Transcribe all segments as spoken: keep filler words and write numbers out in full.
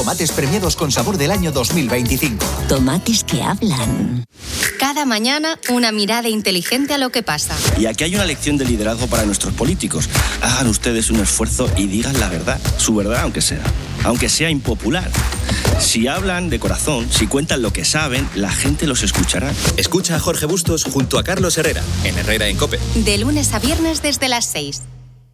Tomates premiados con sabor del año dos mil veinticinco. Tomates que hablan. Cada mañana, una mirada inteligente a lo que pasa. Y aquí hay una lección de liderazgo para nuestros políticos. Hagan ustedes un esfuerzo y digan la verdad. Su verdad, aunque sea. Aunque sea impopular. Si hablan de corazón, si cuentan lo que saben, la gente los escuchará. Escucha a Jorge Bustos junto a Carlos Herrera, en Herrera en COPE. De lunes a viernes desde las seis.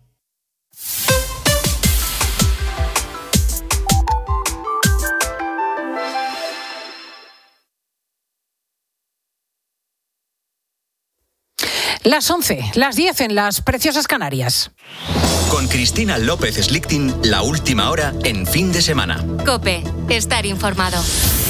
Las once, las diez en las preciosas Canarias. Con Cristina López Slichting, la última hora en fin de semana. COPE, estar informado.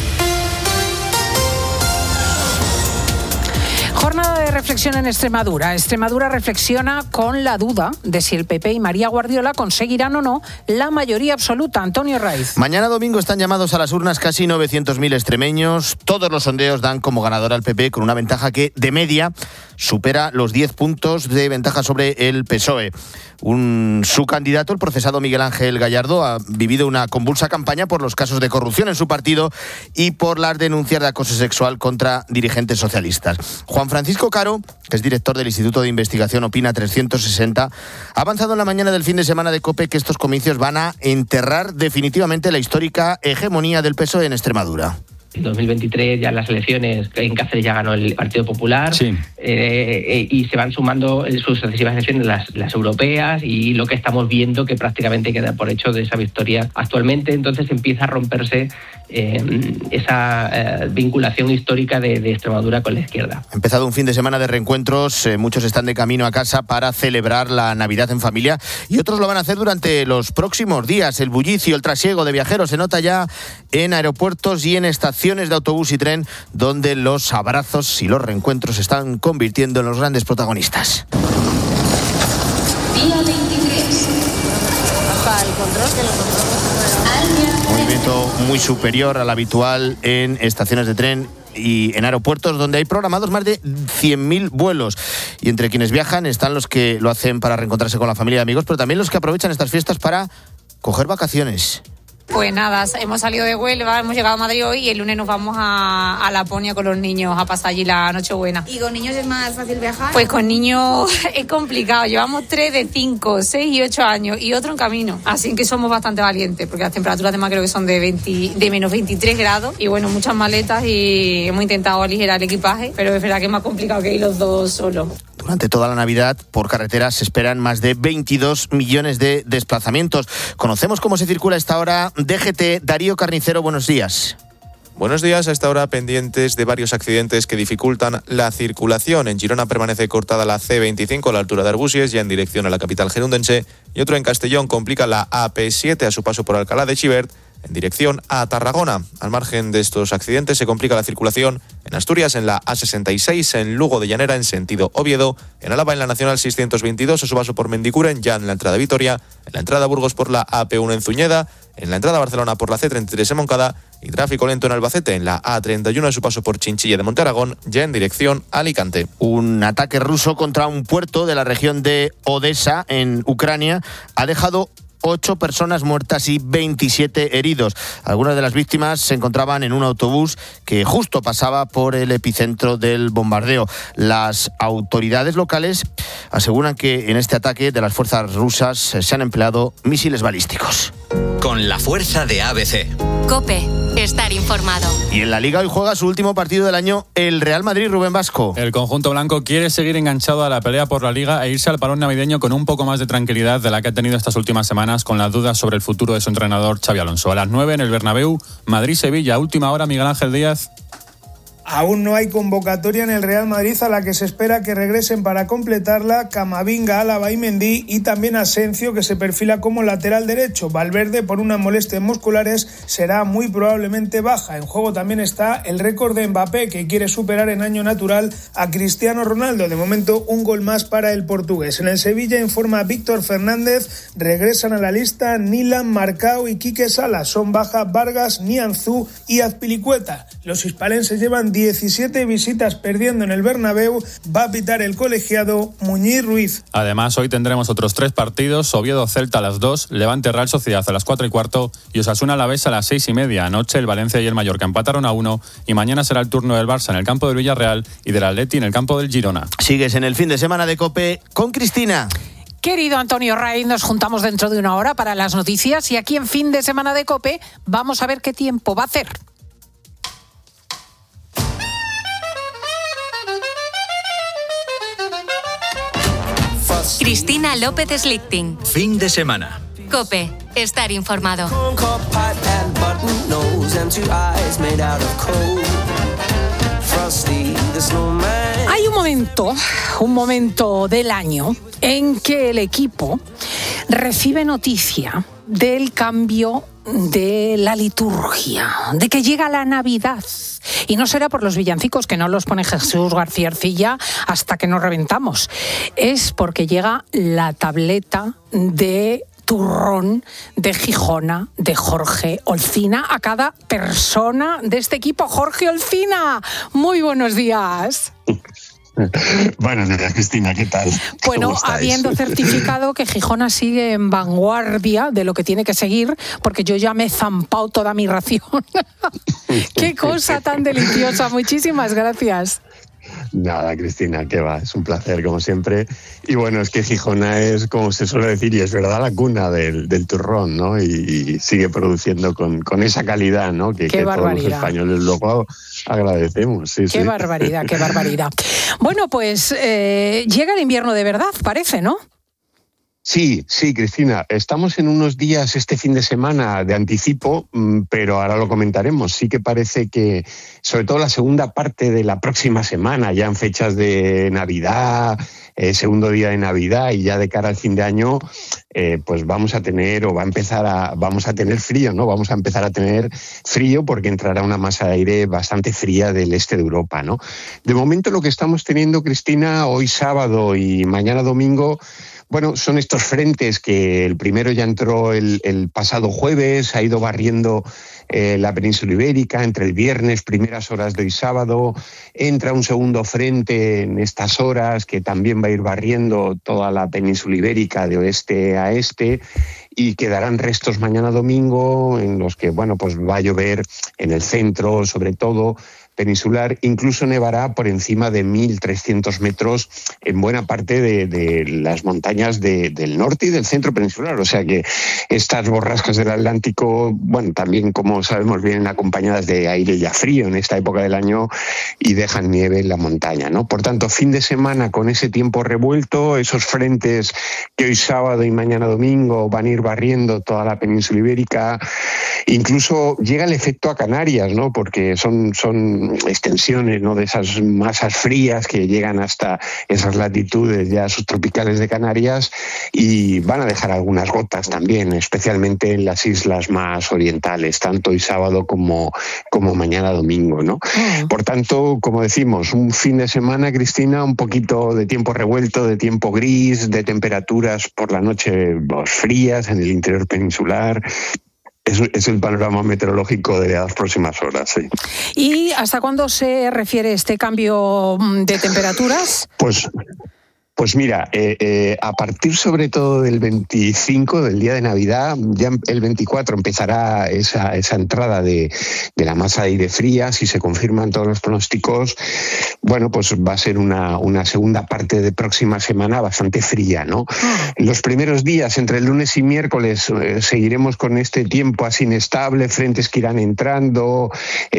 Jornada de reflexión en Extremadura. Extremadura reflexiona con la duda de si el P P y María Guardiola conseguirán o no la mayoría absoluta. Antonio Raiz. Mañana domingo están llamados a las urnas casi novecientos mil extremeños. Todos los sondeos dan como ganador al P P con una ventaja que, de media, supera los diez puntos de ventaja sobre el P S O E. Un, su candidato, el procesado Miguel Ángel Gallardo, ha vivido una convulsa campaña por los casos de corrupción en su partido y por las denuncias de acoso sexual contra dirigentes socialistas. Juan Francisco Caro, que es director del Instituto de Investigación Opina trescientos sesenta, ha avanzado en la mañana del fin de semana de COPE que estos comicios van a enterrar definitivamente la histórica hegemonía del P S O E en Extremadura. En dos mil veintitrés ya las elecciones, en Cáceres ya ganó el Partido Popular, sí. eh, y se van sumando en sus sucesivas elecciones las, las europeas y lo que estamos viendo que prácticamente queda por hecho de esa victoria actualmente. Entonces empieza a romperse eh, esa eh, vinculación histórica de, de Extremadura con la izquierda. Ha empezado un fin de semana de reencuentros, eh, muchos están de camino a casa para celebrar la Navidad en familia y otros lo van a hacer durante los próximos días. El bullicio, el trasiego de viajeros se nota ya en aeropuertos y en estaciones de autobús y tren, donde los abrazos y los reencuentros se están convirtiendo en los grandes protagonistas. Vía veintitrés. Baja el control, que lo controlamos. Movimiento muy superior al habitual en estaciones de tren y en aeropuertos, donde hay programados más de cien mil vuelos. Y entre quienes viajan están los que lo hacen para reencontrarse con la familia y amigos, pero también los que aprovechan estas fiestas para coger vacaciones. Pues nada, hemos salido de Huelva, hemos llegado a Madrid hoy y el lunes nos vamos a, a Laponia con los niños a pasar allí la Nochebuena. ¿Y con niños es más fácil viajar? Pues con niños es complicado, llevamos tres de cinco, seis y ocho años y otro en camino, así que somos bastante valientes porque las temperaturas además creo que son de, veinte, de menos veintitrés grados y bueno, muchas maletas y hemos intentado aligerar el equipaje, pero es verdad que es más complicado que ir los dos solos. Durante toda la Navidad, por carretera, se esperan más de veintidós millones de desplazamientos. Conocemos cómo se circula a esta hora. D G T, Darío Carnicero, buenos días. Buenos días, a esta hora pendientes de varios accidentes que dificultan la circulación. En Girona permanece cortada la ce veinticinco a la altura de Arbúcies, ya en dirección a la capital gerundense, y otro en Castellón complica la A P siete a su paso por Alcalá de Xivert, en dirección a Tarragona. Al margen de estos accidentes se complica la circulación en Asturias en la A sesenta y seis, en Lugo de Llanera en sentido Oviedo, en Álava en la Nacional seiscientos veintidós a su paso por Mendicuren, ya en la entrada a Vitoria, en la entrada a Burgos por la A P uno en Zuñeda, en la entrada a Barcelona por la ce treinta y tres en Moncada y tráfico lento en Albacete en la A treinta y uno a su paso por Chinchilla de Montearagón, ya en dirección a Alicante. Un ataque ruso contra un puerto de la región de Odessa en Ucrania ha dejado ocho personas muertas y veintisiete heridos. Algunas de las víctimas se encontraban en un autobús que justo pasaba por el epicentro del bombardeo. Las autoridades locales aseguran que en este ataque de las fuerzas rusas se han empleado misiles balísticos. Con la fuerza de A B C. COPE, estar informado. Y en la Liga hoy juega su último partido del año el Real Madrid, Rubén Vasco. El conjunto blanco quiere seguir enganchado a la pelea por la Liga e irse al parón navideño con un poco más de tranquilidad de la que ha tenido estas últimas semanas, con las dudas sobre el futuro de su entrenador Xabi Alonso. A las nueve en el Bernabéu, Madrid-Sevilla, última hora, Miguel Ángel Díaz. Aún no hay convocatoria en el Real Madrid a la que se espera que regresen para completarla Camavinga, Álava y Mendy, y también Asensio, que se perfila como lateral derecho. Valverde, por unas molestias musculares, será muy probablemente baja. En juego también está el récord de Mbappé, que quiere superar en año natural a Cristiano Ronaldo. De momento, un gol más para el portugués. En el Sevilla informa Víctor Fernández, regresan a la lista Nilan, Marcao y Quique Sala. Son baja Vargas, Nianzú y Azpilicueta. Los hispalenses llevan diecisiete visitas perdiendo en el Bernabéu, va a pitar el colegiado Muñiz Ruiz. Además, hoy tendremos otros tres partidos: Oviedo-Celta a las dos, Levante-Real Sociedad a las cuatro y cuarto y Osasuna-Alavés a las seis y media. Anoche el Valencia y el Mallorca empataron a uno y mañana será el turno del Barça en el campo del Villarreal y del Atleti en el campo del Girona. Sigues en el fin de semana de COPE con Cristina. Querido Antonio Raiz, nos juntamos dentro de una hora para las noticias y aquí en fin de semana de COPE vamos a ver qué tiempo va a hacer. Cristina López Slichting. Fin de semana. COPE. Estar informado. Hay un momento, un momento del año en que el equipo recibe noticia del cambio de la liturgia, de que llega la Navidad. Y no será por los villancicos, que no los pone Jesús García Ercilla hasta que nos reventamos. Es porque llega la tableta de turrón de Gijona, de Jorge Olcina, a cada persona de este equipo. Jorge Olcina, muy buenos días. Buenos días, Cristina, ¿qué tal? Bueno, habiendo certificado que Gijona sigue en vanguardia de lo que tiene que seguir, porque yo ya me he zampado toda mi ración. ¡Qué cosa tan deliciosa! Muchísimas gracias. Nada, Cristina, que va, es un placer como siempre. Y bueno, es que Gijona es, como se suele decir, y es verdad, la cuna del, del turrón, ¿no? Y, y sigue produciendo con, con esa calidad, ¿no? Que, que todos los españoles luego agradecemos. Sí, qué sí. barbaridad, qué barbaridad. Bueno, pues eh, llega el invierno de verdad, parece, ¿no? Sí, sí, Cristina. Estamos en unos días este fin de semana de anticipo, pero ahora lo comentaremos. Sí que parece que, sobre todo la segunda parte de la próxima semana, ya en fechas de Navidad, eh, segundo día de Navidad y ya de cara al fin de año, eh, pues vamos a tener o va a empezar a vamos a tener frío, ¿no? Vamos a empezar a tener frío porque entrará una masa de aire bastante fría del este de Europa, ¿no? De momento lo que estamos teniendo, Cristina, hoy sábado y mañana domingo, bueno, son estos frentes que el primero ya entró el, el pasado jueves, ha ido barriendo eh, la península ibérica entre el viernes, primeras horas de hoy sábado. Entra un segundo frente en estas horas que también va a ir barriendo toda la península ibérica de oeste a este. Y quedarán restos mañana domingo en los que, bueno, pues va a llover en el centro, sobre todo peninsular, incluso nevará por encima de mil trescientos metros en buena parte de, de las montañas de, del norte y del centro peninsular. O sea que estas borrascas del Atlántico, bueno, también, como sabemos, vienen acompañadas de aire ya frío en esta época del año y dejan nieve en la montaña, ¿no? Por tanto, fin de semana con ese tiempo revuelto, esos frentes que hoy sábado y mañana domingo van a ir barriendo toda la península ibérica. Incluso llega el efecto a Canarias, ¿no? Porque son, son extensiones, ¿no?, de esas masas frías que llegan hasta esas latitudes ya subtropicales de Canarias y van a dejar algunas gotas también, especialmente en las islas más orientales, tanto hoy sábado como, como mañana domingo, ¿no? Mm. Por tanto, como decimos, un fin de semana, Cristina, un poquito de tiempo revuelto, de tiempo gris, de temperaturas por la noche pues, frías en el interior peninsular. Es, es el panorama meteorológico de las próximas horas, sí. ¿Y hasta cuándo se refiere este cambio de temperaturas? Pues... Pues mira, eh, eh, a partir sobre todo del veinticinco, del día de Navidad, ya el veinticuatro empezará esa, esa entrada de, de la masa de aire fría. Si se confirman todos los pronósticos, bueno, pues va a ser una, una segunda parte de próxima semana bastante fría, ¿no? Los primeros días, entre el lunes y miércoles, eh, seguiremos con este tiempo así inestable, frentes que irán entrando,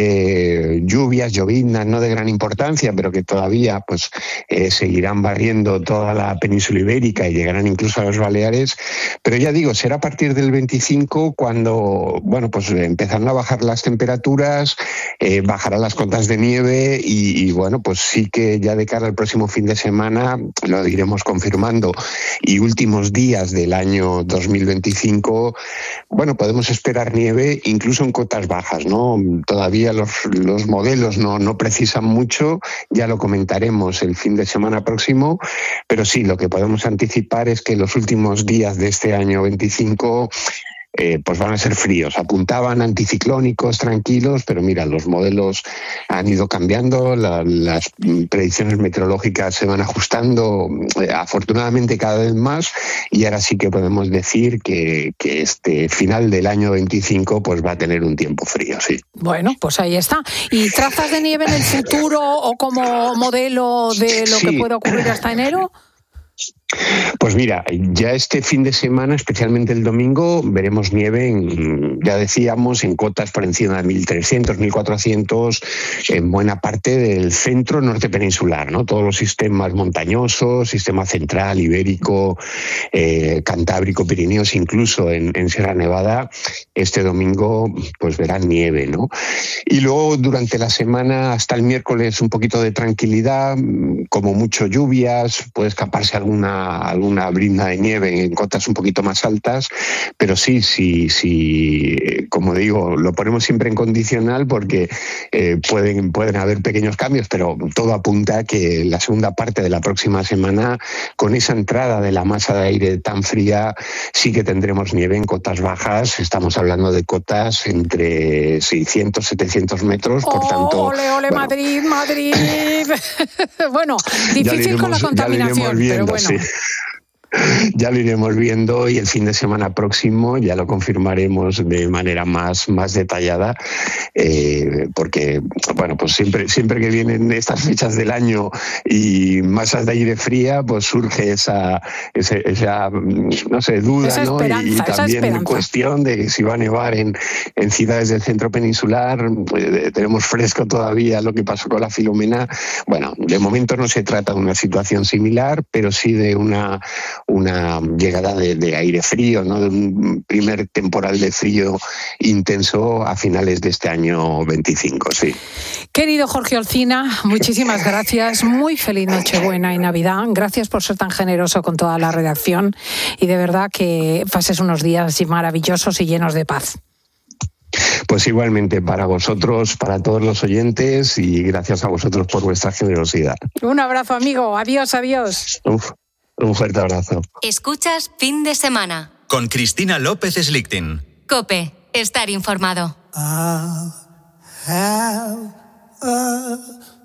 eh, lluvias, lloviznas, no de gran importancia, pero que todavía pues eh, seguirán barriendo toda la península ibérica y llegarán incluso a los Baleares, pero ya digo, será a partir del veinticinco cuando, bueno, pues empezarán a bajar las temperaturas, eh, bajarán las cotas de nieve y, y, bueno, pues sí que ya de cara al próximo fin de semana lo iremos confirmando y últimos días del año dos mil veinticinco, bueno, podemos esperar nieve incluso en cotas bajas, ¿no? Todavía los, los modelos no, no precisan mucho, ya lo comentaremos el fin de semana próximo. Pero sí, lo que podemos anticipar es que los últimos días de este año veinticinco eh, pues van a ser fríos. Apuntaban anticiclónicos, tranquilos, pero mira, los modelos han ido cambiando, la, las predicciones meteorológicas se van ajustando, eh, afortunadamente cada vez más, y ahora sí que podemos decir que, que este final del año veinticinco pues va a tener un tiempo frío, sí. Bueno, pues ahí está. ¿Y trazas de nieve en el futuro o como modelo de lo sí. que puede ocurrir hasta enero? Pues mira, ya este fin de semana, especialmente el domingo, veremos nieve, en, ya decíamos, en cotas por encima de mil trescientos, mil cuatrocientos, en buena parte del centro norte peninsular, ¿no? Todos los sistemas montañosos, sistema central, ibérico, eh, cantábrico, Pirineos, incluso en, en Sierra Nevada, este domingo pues verán nieve, ¿no? Y luego durante la semana, hasta el miércoles, un poquito de tranquilidad, como mucho lluvias, puede escaparse alguna alguna brizna de nieve en cotas un poquito más altas, pero sí, sí, sí, como digo, lo ponemos siempre en condicional porque eh, pueden, pueden haber pequeños cambios, pero todo apunta a que la segunda parte de la próxima semana, con esa entrada de la masa de aire tan fría, sí que tendremos nieve en cotas bajas. Estamos hablando de cotas entre seiscientos, setecientos metros, por oh, tanto... ¡Ole, ole, bueno, Madrid, Madrid! Bueno, difícil iremos, con la contaminación, viendo, pero bueno. Sí. Ya lo iremos viendo, y el fin de semana próximo ya lo confirmaremos de manera más, más detallada, eh, porque bueno, pues siempre, siempre que vienen estas fechas del año y masas de aire fría, pues surge esa, esa, esa no sé, duda, esa ¿no? esperanza, y, y también esperanza. cuestión de si va a nevar en, en ciudades del centro peninsular. Pues, tenemos fresco todavía lo que pasó con la Filomena. Bueno, de momento no se trata de una situación similar, pero sí de una una llegada de, de aire frío, ¿no? De un primer temporal de frío intenso a finales de este año veinticinco, sí. Querido Jorge Olcina, muchísimas gracias, muy feliz Nochebuena y Navidad, gracias por ser tan generoso con toda la redacción y de verdad que pases unos días maravillosos y llenos de paz. Pues igualmente para vosotros, para todos los oyentes, y gracias a vosotros por vuestra generosidad. Un abrazo, amigo, adiós, adiós. Uf. Un fuerte abrazo. Escuchas Fin de Semana. Con Cristina López Slichting. COPE. Estar informado. I'll have a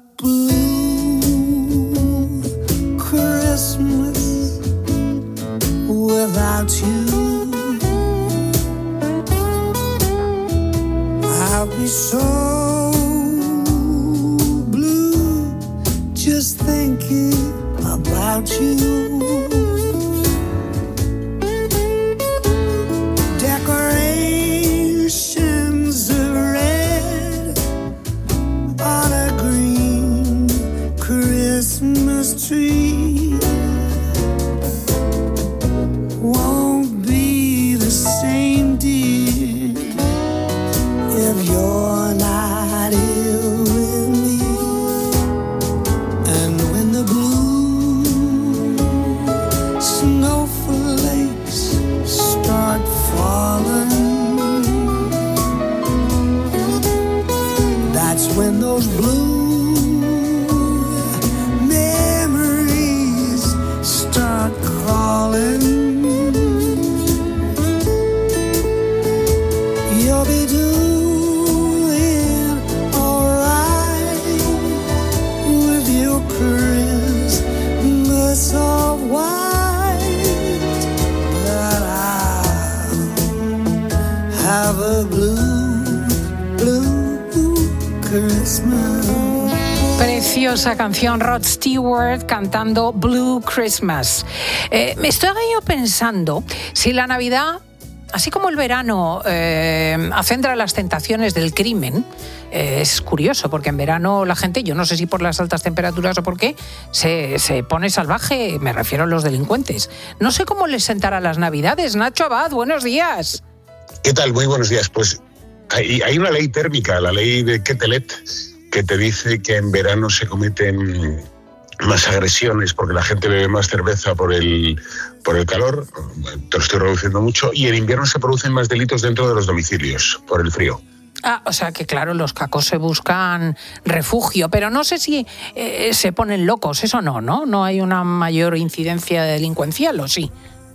blue Christmas without you. I'll be so blue just thinking about you. Decorations of red on a green Christmas tree won't be the same, dear, if you're not here with me. And when the blue snowflakes start falling, that's when those blue memories start calling. You'll be doing alright with your Christmas of white, but I'll have a blue, blue Christmas. Preciosa canción, Rod Stewart cantando Blue Christmas. Eh, me estoy yo pensando si la Navidad, así como el verano eh, acendra las tentaciones del crimen, eh, es curioso porque en verano la gente, yo no sé si por las altas temperaturas o por qué, se, se pone salvaje, me refiero a los delincuentes. No sé cómo les sentará las Navidades. Nacho Abad, buenos días. ¿Qué tal? Muy buenos días. Pues hay, hay una ley térmica, la ley de Quetelet, que te dice que en verano se cometen más agresiones porque la gente bebe más cerveza por el, por el calor, te lo estoy reduciendo mucho, y en invierno se producen más delitos dentro de los domicilios por el frío. Ah, o sea que claro, los cacos se buscan refugio, pero no sé si eh, se ponen locos, eso no, ¿no? No hay una mayor incidencia delincuencial, ¿o sí?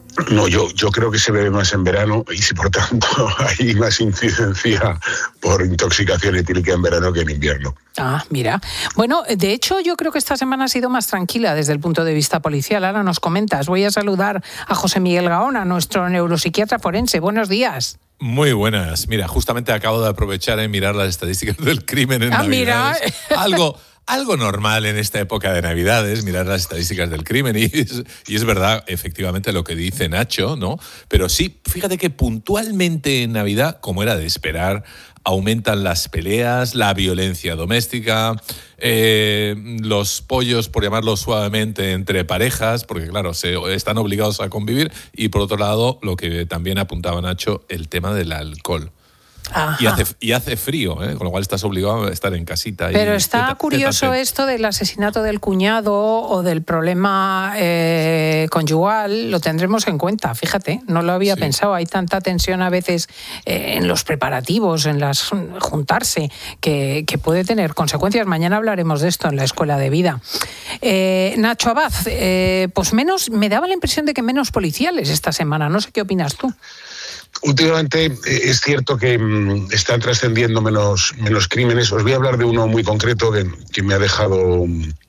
No, yo, yo creo que se bebe más en verano y si por tanto hay más incidencia por intoxicación etílica en verano que en invierno. Ah, mira. Bueno, de hecho yo creo que esta semana ha sido más tranquila desde el punto de vista policial. Ahora nos comentas. Voy a saludar a José Miguel Gaona, nuestro neuropsiquiatra forense. Buenos días. Muy buenas. Mira, justamente acabo de aprovechar en mirar las estadísticas del crimen en ah, Navidades. Mira. Algo... Algo normal en esta época de Navidades, mirar las estadísticas del crimen y es, y es verdad, efectivamente, lo que dice Nacho, ¿no? Pero sí, fíjate que puntualmente en Navidad, como era de esperar, aumentan las peleas, la violencia doméstica, eh, los pollos, por llamarlo suavemente, entre parejas, porque claro, se, están obligados a convivir, y por otro lado, lo que también apuntaba Nacho, el tema del alcohol. Y hace, y hace frío, ¿eh? Con lo cual estás obligado a estar en casita. Pero y está teta, curioso teta, teta. esto del asesinato del cuñado o del problema eh, conyugal, lo tendremos en cuenta, fíjate, no lo había sí. pensado, hay tanta tensión a veces eh, en los preparativos, en las juntarse, que, que puede tener consecuencias. Mañana hablaremos de esto en la Escuela de Vida. Eh, Nacho Abad, eh, pues menos, me daba la impresión de que menos policiales esta semana, no sé qué opinas tú. Últimamente eh, es cierto que mm, están trascendiendo menos, menos crímenes. Os voy a hablar de uno muy concreto que, que me ha dejado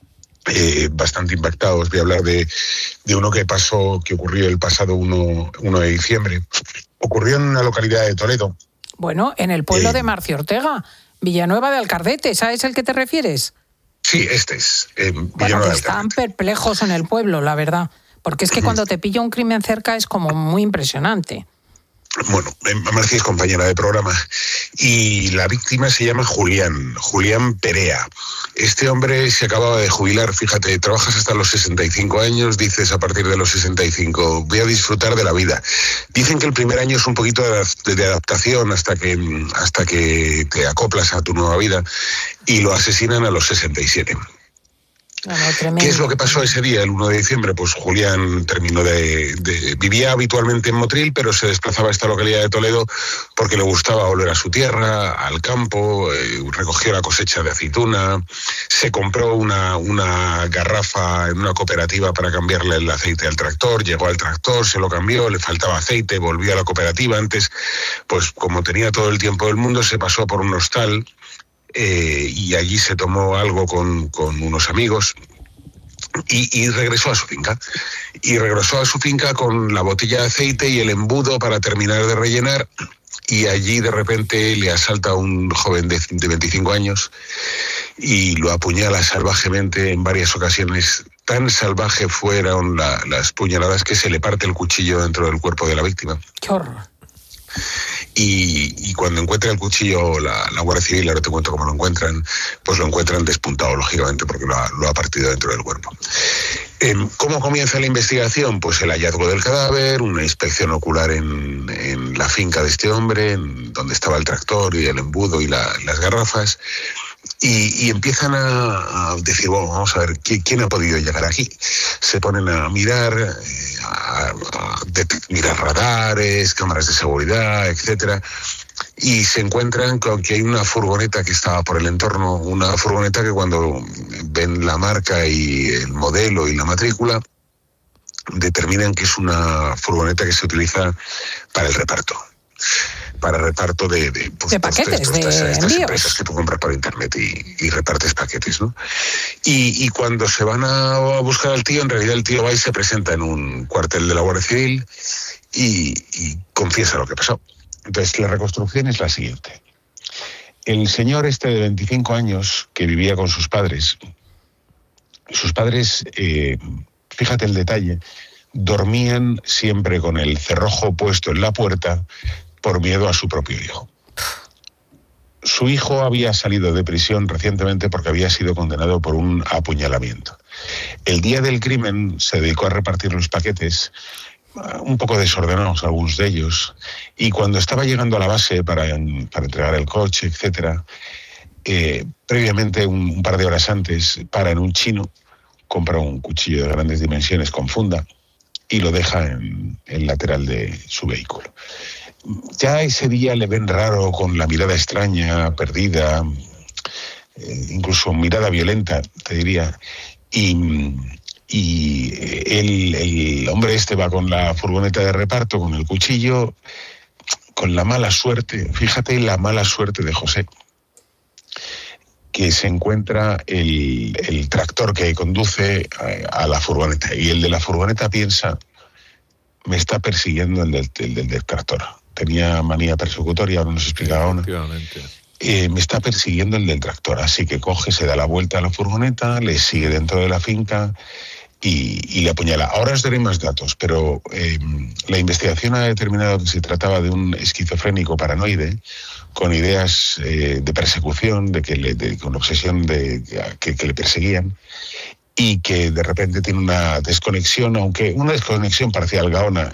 eh, bastante impactado. Os voy a hablar de, de uno que pasó, que ocurrió el pasado uno de diciembre. Ocurrió en una localidad de Toledo. Bueno, en el pueblo eh, de Marcio Ortega, Villanueva de Alcardete, ¿sabes el que te refieres? Sí, este es. Eh, bueno, que están perplejos en el pueblo, la verdad. Porque es que cuando te pilla un crimen cerca es como muy impresionante. Bueno, Marcia es compañera de programa y la víctima se llama Julián, Julián Perea. Este hombre se acababa de jubilar, fíjate, trabajas hasta los sesenta y cinco años, dices a partir de los sesenta y cinco, voy a disfrutar de la vida. Dicen que el primer año es un poquito de, de adaptación hasta que, hasta que te acoplas a tu nueva vida y lo asesinan a los sesenta y siete. Bueno, ¿Qué es lo que pasó ese día, el uno de diciembre? Pues Julián terminó de, de... Vivía habitualmente en Motril, pero se desplazaba a esta localidad de Toledo porque le gustaba volver a su tierra, al campo, eh, recogió la cosecha de aceituna, se compró una, una garrafa en una cooperativa para cambiarle el aceite al tractor, llegó al tractor, se lo cambió, le faltaba aceite, volvió a la cooperativa. Antes, pues como tenía todo el tiempo del mundo, se pasó por un hostal, Eh, y allí se tomó algo con, con unos amigos y, y regresó a su finca. Y regresó a su finca con la botella de aceite y el embudo para terminar de rellenar, y allí de repente le asalta un joven de, de veinticinco años y lo apuñala salvajemente en varias ocasiones. Tan salvaje fueron la, las puñaladas que se le parte el cuchillo dentro del cuerpo de la víctima. ¡Qué horror! Y, y cuando encuentra el cuchillo la, la Guardia Civil, ahora te cuento cómo lo encuentran, pues lo encuentran despuntado, lógicamente, porque lo ha, lo ha partido dentro del cuerpo. Eh, ¿Cómo comienza la investigación? Pues el hallazgo del cadáver, una inspección ocular en, en la finca de este hombre, en donde estaba el tractor y el embudo y la, las garrafas, y, y empiezan a, a decir, bueno, vamos a ver, ¿quién, ¿quién ha podido llegar aquí? Se ponen a mirar, eh, a, a de, mirar radares, cámaras de seguridad, etcétera, y se encuentran con que hay una furgoneta que estaba por el entorno, una furgoneta que cuando ven la marca y el modelo y la matrícula, determinan que es una furgoneta que se utiliza para el reparto. Para reparto de, de, pues, de paquetes, estas, de estas, estas envíos. Empresas que tú compras por internet y, y repartes paquetes, ¿no? Y, y cuando se van a buscar al tío, en realidad el tío va y se presenta en un cuartel de la Guardia Civil y, y confiesa lo que pasó. Entonces, la reconstrucción es la siguiente. El señor este de veinticinco años, que vivía con sus padres, sus padres, eh, fíjate el detalle, dormían siempre con el cerrojo puesto en la puerta por miedo a su propio hijo. Su hijo había salido de prisión recientemente porque había sido condenado por un apuñalamiento. El día del crimen se dedicó a repartir los paquetes, un poco desordenados algunos de ellos, y cuando estaba llegando a la base para, para entregar el coche, etcétera, eh, previamente, un, un par de horas antes, para en un chino, compra un cuchillo de grandes dimensiones con funda y lo deja en el lateral de su vehículo. Ya ese día le ven raro, con la mirada extraña, perdida, eh, incluso mirada violenta, te diría, y, y el, el hombre este va con la furgoneta de reparto, con el cuchillo, con la mala suerte, fíjate la mala suerte de José, que se encuentra el, el tractor que conduce a, a la furgoneta, y el de la furgoneta piensa, me está persiguiendo el del, el del, del tractor. Tenía manía persecutoria, ahora nos explicaba una. Eh, me está persiguiendo el del tractor, así que coge, se da la vuelta a la furgoneta, le sigue dentro de la finca y, y le apuñala. Ahora os daré más datos, pero eh, la investigación ha determinado que se trataba de un esquizofrénico paranoide con ideas eh, de persecución, de que le, de, con obsesión de que, que le perseguían, y que de repente tiene una desconexión, aunque una desconexión parcial, Gaona,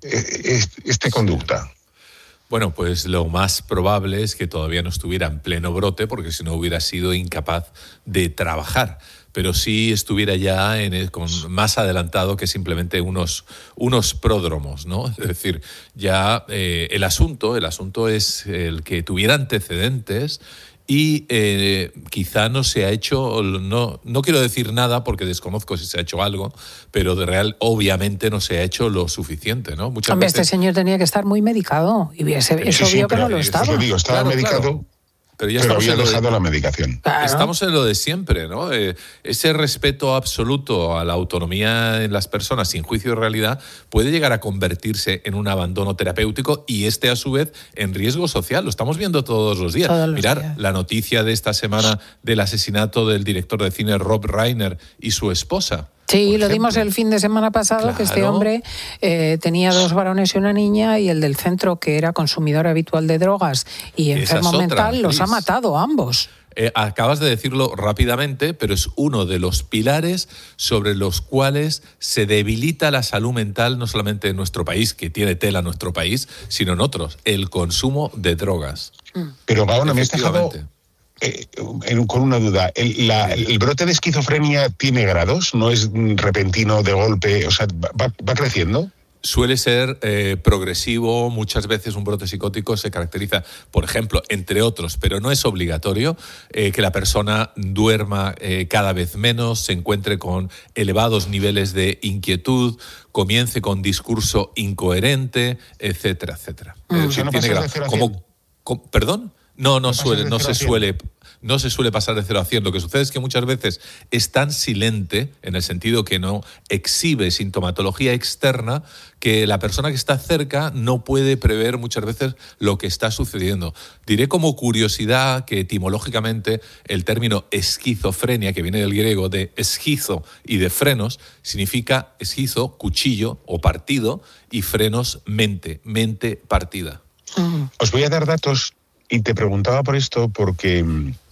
este conducta. Bueno, pues lo más probable es que todavía no estuviera en pleno brote, porque si no hubiera sido incapaz de trabajar. Pero sí estuviera ya en el, con, más adelantado que simplemente unos, unos pródromos, ¿no? Es decir, ya eh, el asunto, el asunto es el que tuviera antecedentes. Y eh, quizá no se ha hecho, no, no quiero decir nada porque desconozco si se ha hecho algo, pero de real obviamente no se ha hecho lo suficiente, ¿no? Muchas Hombre, veces... este señor tenía que estar muy medicado y es obvio sí, sí, que no lo estaba. Eso digo, estaba claro, medicado, claro. Pero, ya pero había dejado de... la medicación. Claro. Estamos en lo de siempre, ¿no? Eh, ese respeto absoluto a la autonomía en las personas sin juicio de realidad puede llegar a convertirse en un abandono terapéutico y este, a su vez, en riesgo social. Lo estamos viendo todos los días. Todos los Mirar días. La noticia de esta semana del asesinato del director de cine Rob Reiner y su esposa. Sí, lo dimos el fin de semana pasado, claro. Que este hombre eh, tenía dos varones y una niña, y el del centro, que era consumidor habitual de drogas y enfermo mental, los ha matado a ambos. Eh, acabas de decirlo rápidamente, pero es uno de los pilares sobre los cuales se debilita la salud mental, no solamente en nuestro país, que tiene tela nuestro país, sino en otros, el consumo de drogas. Pero Gaona, me has dejado... Eh, con una duda, ¿El, la, ¿el brote de esquizofrenia tiene grados? ¿No es repentino de golpe? O sea, ¿va, va creciendo? Suele ser eh, progresivo, muchas veces un brote psicótico se caracteriza, por ejemplo, entre otros, pero no es obligatorio, eh, que la persona duerma eh, cada vez menos, se encuentre con elevados niveles de inquietud, comience con discurso incoherente, etcétera, etcétera. Mm. Eh, O sea, no tiene pasas de gra- cero a como, cien. como- ¿Perdón? No, no, No suele, pasas de no cero se a cien. suele... No se suele pasar de cero a cien. Lo que sucede es que muchas veces es tan silente, en el sentido que no exhibe sintomatología externa, que la persona que está cerca no puede prever muchas veces lo que está sucediendo. Diré como curiosidad que etimológicamente el término esquizofrenia, que viene del griego de esquizo y de frenos, significa esquizo, cuchillo o partido, y frenos, mente, mente partida. Os voy a dar datos y te preguntaba por esto porque...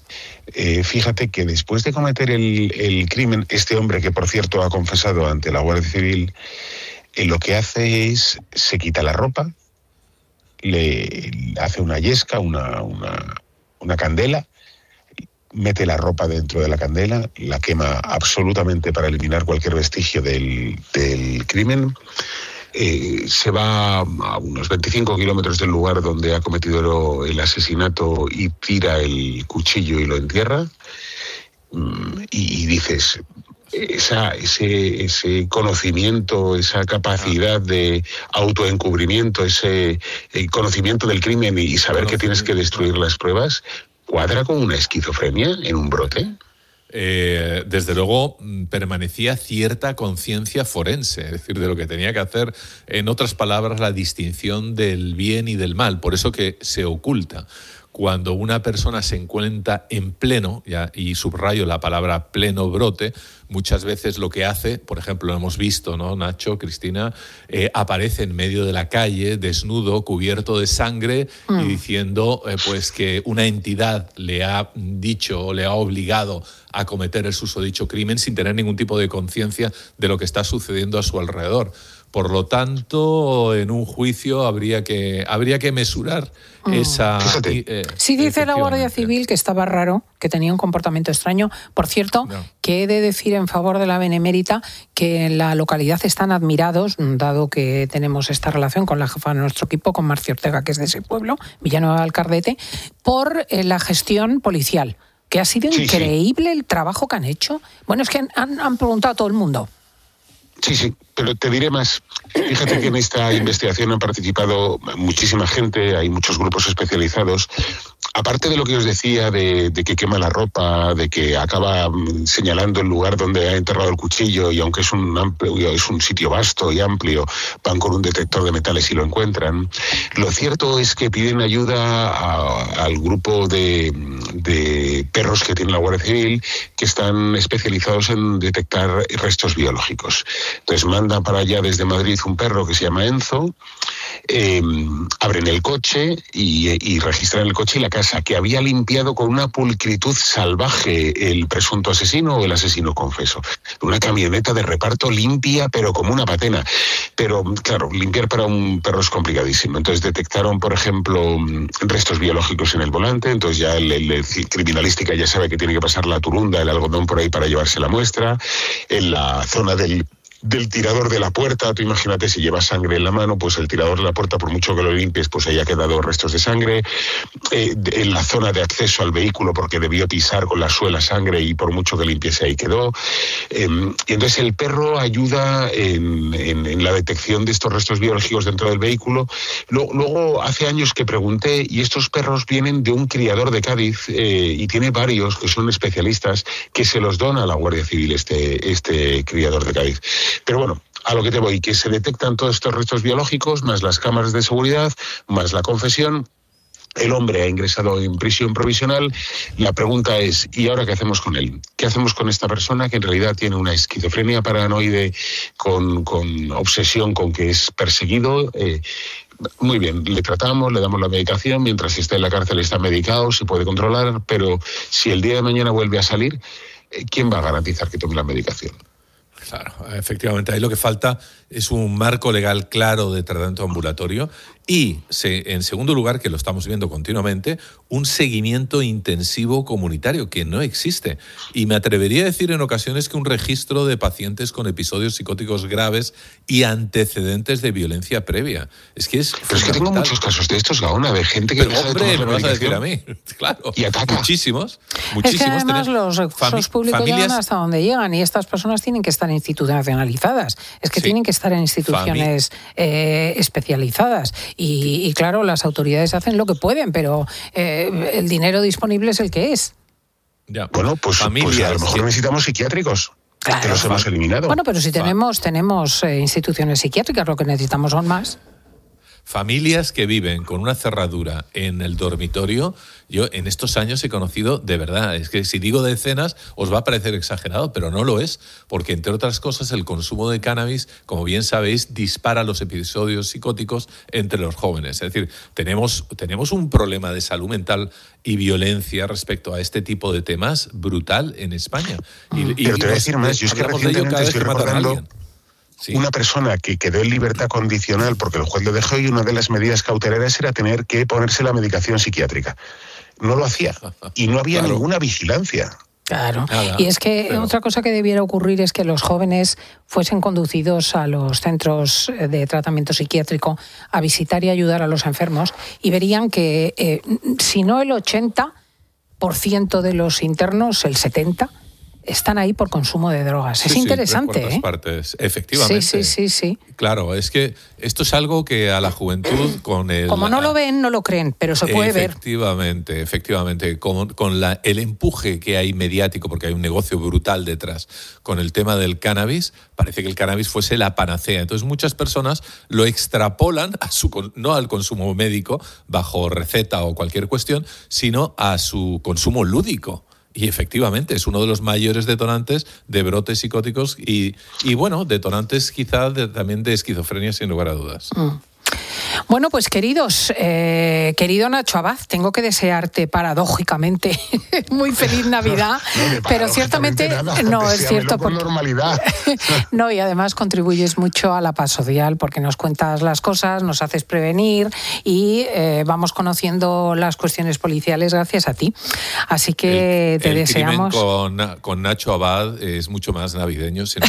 Eh, fíjate que después de cometer el, el crimen, este hombre, que por cierto ha confesado ante la Guardia Civil, eh, lo que hace es, se quita la ropa, le, le hace una yesca, una, una, una candela, mete la ropa dentro de la candela, la quema absolutamente para eliminar cualquier vestigio del, del crimen. Eh, se va a unos veinticinco kilómetros del lugar donde ha cometido el asesinato y tira el cuchillo y lo entierra. Mm, y, y dices, esa, ese, ese conocimiento, esa capacidad de autoencubrimiento, ese conocimiento del crimen y saber que tienes que destruir las pruebas, ¿cuadra con una esquizofrenia en un brote? Eh, desde luego permanecía cierta conciencia forense, es decir, de lo que tenía que hacer, en otras palabras, la distinción del bien y del mal, por eso que se oculta. Cuando una persona se encuentra en pleno, ya, y subrayo la palabra pleno brote, muchas veces lo que hace, por ejemplo, lo hemos visto, ¿no, Nacho, Cristina? Eh, aparece en medio de la calle, desnudo, cubierto de sangre, mm. y diciendo eh, pues que una entidad le ha dicho o le ha obligado a cometer el susodicho crimen sin tener ningún tipo de conciencia de lo que está sucediendo a su alrededor. Por lo tanto, en un juicio habría que habría que mesurar mm. esa... Eh, sí, dice la Guardia Civil que estaba raro, que tenía un comportamiento extraño. Por cierto, no. que he de decir en favor de la Benemérita que en la localidad están admirados, dado que tenemos esta relación con la jefa de nuestro equipo, con Marcia Ortega, que es de ese pueblo, Villanueva de Alcardete, por eh, la gestión policial, que ha sido sí, increíble sí. el trabajo que han hecho. Bueno, es que han, han, han preguntado a todo el mundo. Sí, sí, pero te diré más. Fíjate que en esta investigación han participado muchísima gente, hay muchos grupos especializados. Aparte de lo que os decía de, de que quema la ropa, de que acaba señalando el lugar donde ha enterrado el cuchillo y aunque es un amplio, es un sitio vasto y amplio, van con un detector de metales y lo encuentran. Lo cierto es que piden ayuda a, al grupo de, de perros que tiene la Guardia Civil, que están especializados en detectar restos biológicos. Entonces mandan para allá desde Madrid un perro que se llama Enzo, eh, abren el coche y, y registran el coche y la casa, que había limpiado con una pulcritud salvaje el presunto asesino o el asesino confeso. Una camioneta de reparto limpia, pero como una patena. Pero, claro, limpiar para un perro es complicadísimo. Entonces detectaron, por ejemplo, restos biológicos en el volante, entonces ya el, el, el criminalística ya sabe que tiene que pasar la turunda, el algodón por ahí para llevarse la muestra. En la zona del del tirador de la puerta, tú imagínate si llevas sangre en la mano, pues el tirador de la puerta, por mucho que lo limpies, pues ahí ha quedado restos de sangre. Eh, en la zona de acceso al vehículo, porque debió pisar con la suela sangre y por mucho que limpiese ahí quedó. Eh, y entonces el perro ayuda en, en, en la detección de estos restos biológicos dentro del vehículo. Luego, luego hace años que pregunté, y estos perros vienen de un criador de Cádiz, eh, y tiene varios que son especialistas, que se los dona a la Guardia Civil este, este criador de Cádiz. Pero bueno, a lo que te voy, que se detectan todos estos restos biológicos, más las cámaras de seguridad, más la confesión. El hombre ha ingresado en prisión provisional. La pregunta es, ¿y ahora qué hacemos con él? ¿Qué hacemos con esta persona que en realidad tiene una esquizofrenia paranoide con, con obsesión con que es perseguido? Eh, Muy bien, le tratamos, le damos la medicación, mientras está en la cárcel está medicado, se puede controlar, pero si el día de mañana vuelve a salir, ¿quién va a garantizar que tome la medicación? Claro, efectivamente, ahí lo que falta es un marco legal claro de tratamiento ambulatorio y, se, en segundo lugar, que lo estamos viendo continuamente, un seguimiento intensivo comunitario que no existe. Y me atrevería a decir en ocasiones que un registro de pacientes con episodios psicóticos graves y antecedentes de violencia previa. Es que es Pero es que tengo muchos casos de estos, Gaona, de gente que... Pero hombre, me vas a decir a mí. Claro. Y ataca. Muchísimos. muchísimos es que además tenés los recursos públicos familias... llegan hasta donde llegan y estas personas tienen que estar institucionalizadas. Es que sí. tienen que estar en instituciones eh, especializadas. Y, y claro, las autoridades hacen lo que pueden, pero eh, el dinero disponible es el que es. Ya. Bueno, pues, pues a lo mejor necesitamos psiquiátricos. Claro. Que los hemos eliminado. Bueno, pero si tenemos, tenemos eh, instituciones psiquiátricas, lo que necesitamos son más. Familias que viven con una cerradura en el dormitorio, yo en estos años he conocido, de verdad, es que si digo decenas os va a parecer exagerado, pero no lo es, porque entre otras cosas el consumo de cannabis, como bien sabéis, dispara los episodios psicóticos entre los jóvenes. Es decir, tenemos, tenemos un problema de salud mental y violencia respecto a este tipo de temas brutal en España. Y, pero y te voy a decir más, yo es que recientemente estoy recordando... Sí. Una persona que quedó en libertad condicional porque el juez lo dejó y una de las medidas cautelares era tener que ponerse la medicación psiquiátrica. No lo hacía y no había claro. ninguna vigilancia. Claro. Nada, y es que pero... otra cosa que debiera ocurrir es que los jóvenes fuesen conducidos a los centros de tratamiento psiquiátrico a visitar y ayudar a los enfermos y verían que, eh, si no el ochenta por ciento de los internos, el setenta por ciento, están ahí por consumo de drogas. Sí, es interesante, sí, ¿eh? Partes. Efectivamente. Sí, sí, sí, sí. Claro, es que esto es algo que a la juventud con el... Como no lo ven, no lo creen, pero se puede ver. Efectivamente, efectivamente. Con, con la, el empuje que hay mediático, porque hay un negocio brutal detrás, con el tema del cannabis, parece que el cannabis fuese la panacea. Entonces muchas personas lo extrapolan, a su, no al consumo médico, bajo receta o cualquier cuestión, sino a su consumo lúdico. Y efectivamente es uno de los mayores detonantes de brotes psicóticos y, y bueno, detonantes quizá de, también de esquizofrenia sin lugar a dudas. Mm. Bueno, pues queridos, eh, querido Nacho Abad, tengo que desearte paradójicamente muy feliz Navidad, no, no pero ciertamente nada, no es cierto con porque, normalidad. No, y además contribuyes mucho a la paz social porque nos cuentas las cosas, nos haces prevenir y eh, vamos conociendo las cuestiones policiales gracias a ti. Así que el, te el deseamos. Con, con Nacho Abad es mucho más navideño. Sin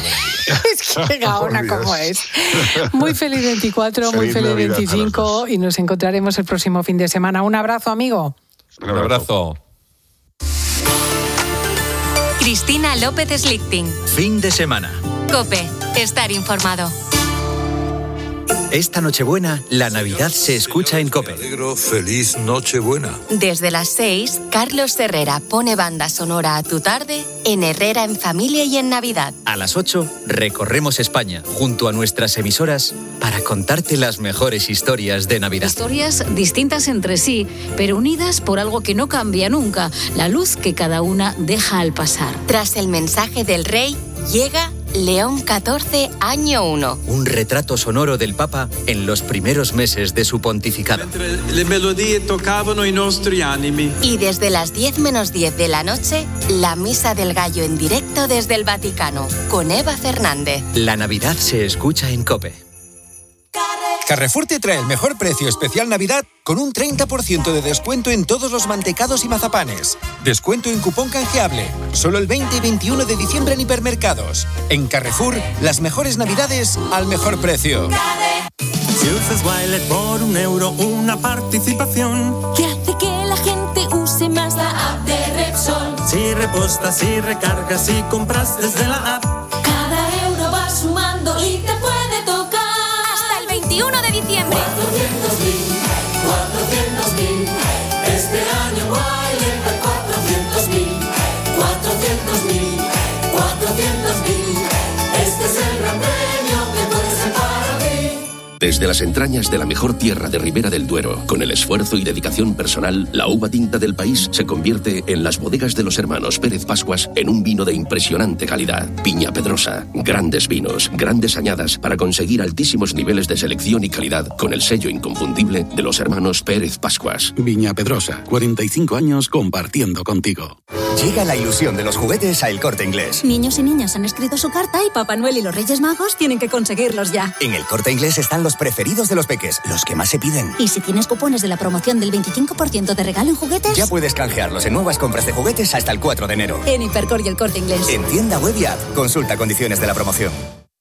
es que Gaona como es. Muy feliz veinticuatro, muy feliz veinticinco y nos encontraremos el próximo fin de semana. Un abrazo, amigo. Un abrazo. Cristina López Slichting. Fin de semana. COPE. Estar informado. Esta Nochebuena, la Navidad se escucha en COPE. Feliz Nochebuena. Desde las seis, Carlos Herrera pone banda sonora a tu tarde en Herrera en Familia y en Navidad. A las ocho, recorremos España junto a nuestras emisoras para contarte las mejores historias de Navidad. Historias distintas entre sí, pero unidas por algo que no cambia nunca, la luz que cada una deja al pasar. Tras el mensaje del Rey, llega León catorce, año uno. Un retrato sonoro del Papa en los primeros meses de su pontificado. Le melodie toccavano i nostri animi. Y desde las diez menos diez de la noche, la Misa del Gallo en directo desde el Vaticano, con Eva Fernández. La Navidad se escucha en COPE. Carrefour te trae el mejor precio especial Navidad con un treinta por ciento de descuento en todos los mantecados y mazapanes. Descuento en cupón canjeable. Solo el veinte y veintiuno de diciembre en hipermercados. En Carrefour, las mejores Navidades al mejor precio. Si usas Wilet por un euro, una participación que hace que la gente use más la app de Repsol. Si repostas, si recargas, si compras desde la app, cada euro va sumando y te puede tocar hasta el veintiuno de diciembre. cuatrocientos mil, cuatrocientos mil, este año Wilet da cuatrocientos mil, cuatrocientos mil, cuatrocientos mil, este es el gran premio que puede ser para ti. Desde las entrañas de la mejor tierra de Ribera del Duero, con el esfuerzo y dedicación personal, la uva tinta del país se convierte en las bodegas de los hermanos Pérez Pascuas en un vino de impresionante calidad. Viña Pedrosa, grandes vinos, grandes añadas para conseguir altísimos niveles de selección y calidad con el sello inconfundible de los hermanos Pérez Pascuas. Viña Pedrosa, cuarenta y cinco años compartiendo contigo. Llega la ilusión de los juguetes a El Corte Inglés. Niños y niñas han escrito su carta y Papá Noel y los Reyes Magos tienen que conseguirlos ya. En El Corte Inglés están los preferidos de los peques, los que más se piden. Y si tienes cupones de la promoción del veinticinco por ciento de regalo en juguetes, ya puedes canjearlos en nuevas compras de juguetes hasta el cuatro de enero. En Hipercor y El Corte Inglés. En tienda web y app. Consulta condiciones de la promoción.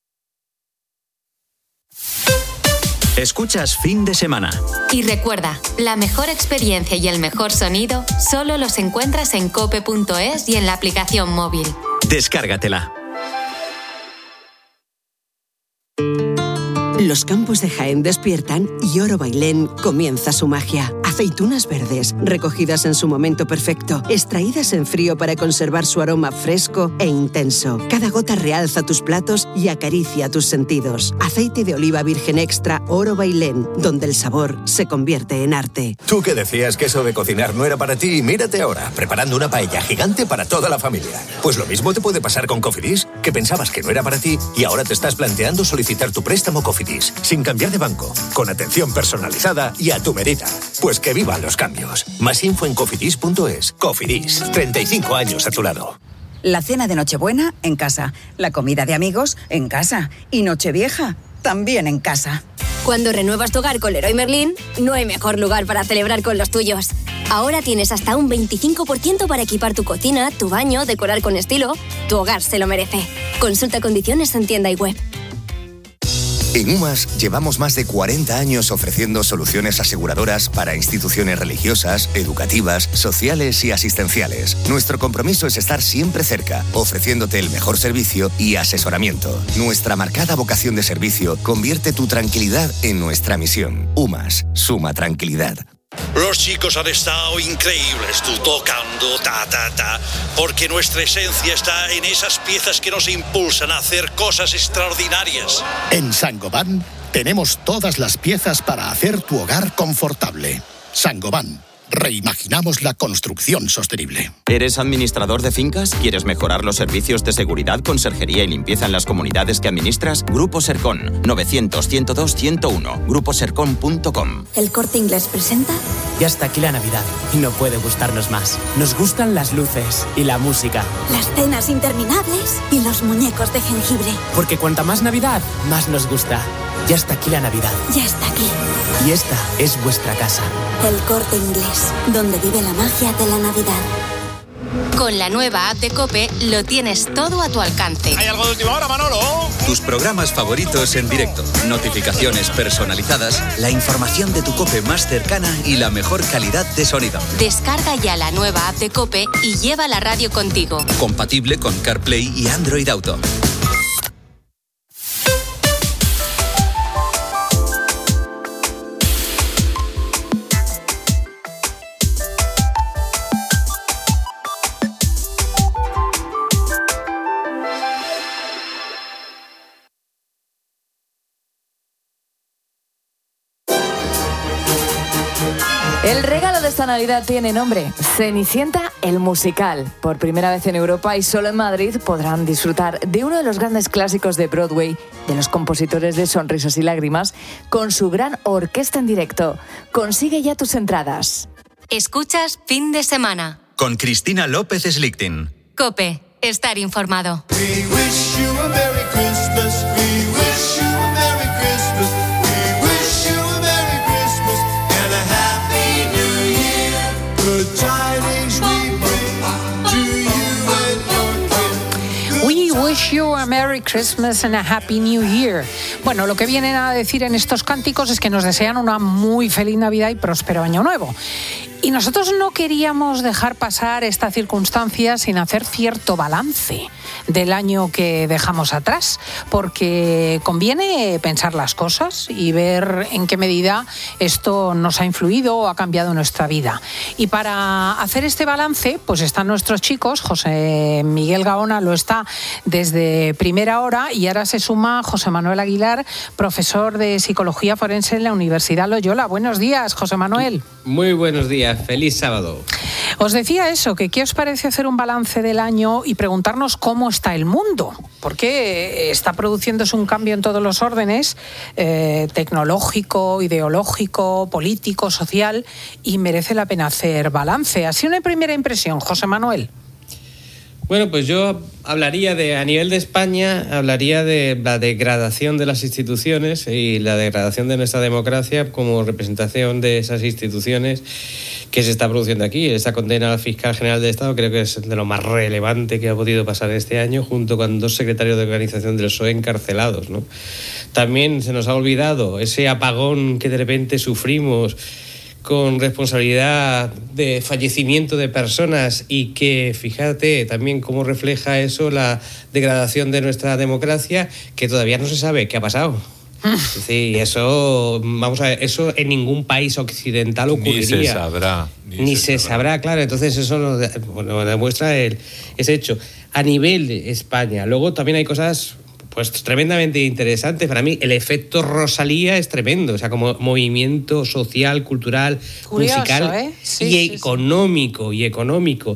Escuchas Fin de Semana. Y recuerda, la mejor experiencia y el mejor sonido solo los encuentras en cope punto es y en la aplicación móvil. Descárgatela. Los campos de Jaén despiertan y Oro Bailén comienza su magia. Aceitunas verdes, recogidas en su momento perfecto, extraídas en frío para conservar su aroma fresco e intenso. Cada gota realza tus platos y acaricia tus sentidos. Aceite de oliva virgen extra Oro Bailén, donde el sabor se convierte en arte. Tú que decías que eso de cocinar no era para ti, mírate ahora, preparando una paella gigante para toda la familia. Pues lo mismo te puede pasar con Cofidis, que pensabas que no era para ti y ahora te estás planteando solicitar tu préstamo Cofidis. Sin cambiar de banco, con atención personalizada y a tu medida. Pues que vivan los cambios. Más info en cofidis punto es. Cofidis, treinta y cinco años a tu lado. La cena de Nochebuena, en casa. La comida de amigos, en casa. Y Nochevieja, también en casa. Cuando renuevas tu hogar con Leroy Merlin, no hay mejor lugar para celebrar con los tuyos. Ahora tienes hasta un veinticinco por ciento para equipar tu cocina, tu baño, decorar con estilo. Tu hogar se lo merece. Consulta condiciones en tienda y web. En UMAS llevamos más de cuarenta años ofreciendo soluciones aseguradoras para instituciones religiosas, educativas, sociales y asistenciales. Nuestro compromiso es estar siempre cerca, ofreciéndote el mejor servicio y asesoramiento. Nuestra marcada vocación de servicio convierte tu tranquilidad en nuestra misión. UMAS, suma tranquilidad. Los chicos han estado increíbles, tú tocando, ta, ta, ta, porque nuestra esencia está en esas piezas que nos impulsan a hacer cosas extraordinarias. En Saint-Gobain tenemos todas las piezas para hacer tu hogar confortable. Saint-Gobain. Reimaginamos la construcción sostenible. ¿Eres administrador de fincas? ¿Quieres mejorar los servicios de seguridad, conserjería y limpieza en las comunidades que administras? Grupo Sercon, novecientos, ciento dos, ciento uno, grupo sercon punto com. El Corte Inglés presenta... Ya está aquí la Navidad y no puede gustarnos más. Nos gustan las luces y la música. Las cenas interminables y los muñecos de jengibre. Porque cuanta más Navidad, más nos gusta. Ya está aquí la Navidad. Ya está aquí. Y esta es vuestra casa. El Corte Inglés, donde vive la magia de la Navidad. Con la nueva app de COPE lo tienes todo a tu alcance. ¿Hay algo de última hora, Manolo? Tus programas favoritos en directo, notificaciones personalizadas, la información de tu COPE más cercana y la mejor calidad de sonido. Descarga ya la nueva app de COPE y lleva la radio contigo. Compatible con CarPlay y Android Auto. Navidad tiene nombre, Cenicienta el musical. Por primera vez en Europa y solo en Madrid podrán disfrutar de uno de los grandes clásicos de Broadway, de los compositores de Sonrisas y Lágrimas, con su gran orquesta en directo. Consigue ya tus entradas. Escuchas Fin de Semana. Con Cristina López Slichting. COPE. Estar informado. We wish you a Merry Christmas. We wish you a Merry Christmas. We wish you a Merry Christmas and a Happy New Year. Good tidings we bring to you and your kin. We wish you a Merry Christmas and a Happy New Year. Bueno, lo que vienen a decir en estos cánticos es que nos desean una muy feliz Navidad y próspero Año Nuevo. Y nosotros no queríamos dejar pasar esta circunstancia sin hacer cierto balance del año que dejamos atrás, porque conviene pensar las cosas y ver en qué medida esto nos ha influido o ha cambiado nuestra vida. Y para hacer este balance, pues están nuestros chicos. José Miguel Gaona lo está desde primera hora y ahora se suma José Manuel Aguilar, profesor de Psicología Forense en la Universidad Loyola. Buenos días, José Manuel. Muy buenos días. Feliz sábado. Os decía eso, que ¿qué os parece hacer un balance del año y preguntarnos cómo está el mundo? Porque está produciéndose un cambio en todos los órdenes, eh, tecnológico, ideológico, político, social, y merece la pena hacer balance. Así una primera impresión, José Manuel. Bueno, pues yo hablaría de, a nivel de España, hablaría de la degradación de las instituciones y la degradación de nuestra democracia como representación de esas instituciones que se está produciendo aquí. Esta condena al fiscal general del Estado creo que es de lo más relevante que ha podido pasar este año, junto con dos secretarios de organización del P S O E encarcelados, ¿no? También se nos ha olvidado ese apagón que de repente sufrimos con responsabilidad de fallecimiento de personas y que, fíjate, también cómo refleja eso la degradación de nuestra democracia, que todavía no se sabe qué ha pasado. Sí, eso, vamos a ver, eso en ningún país occidental ocurriría. Ni se sabrá. Ni, ni se, se sabrá. sabrá, claro. Entonces eso nos, bueno, demuestra el, ese hecho. A nivel de España, luego también hay cosas pues tremendamente interesantes. Para mí el efecto Rosalía es tremendo, o sea, como movimiento social, cultural, Curioso, musical ¿eh? sí, y sí, económico, sí. y económico.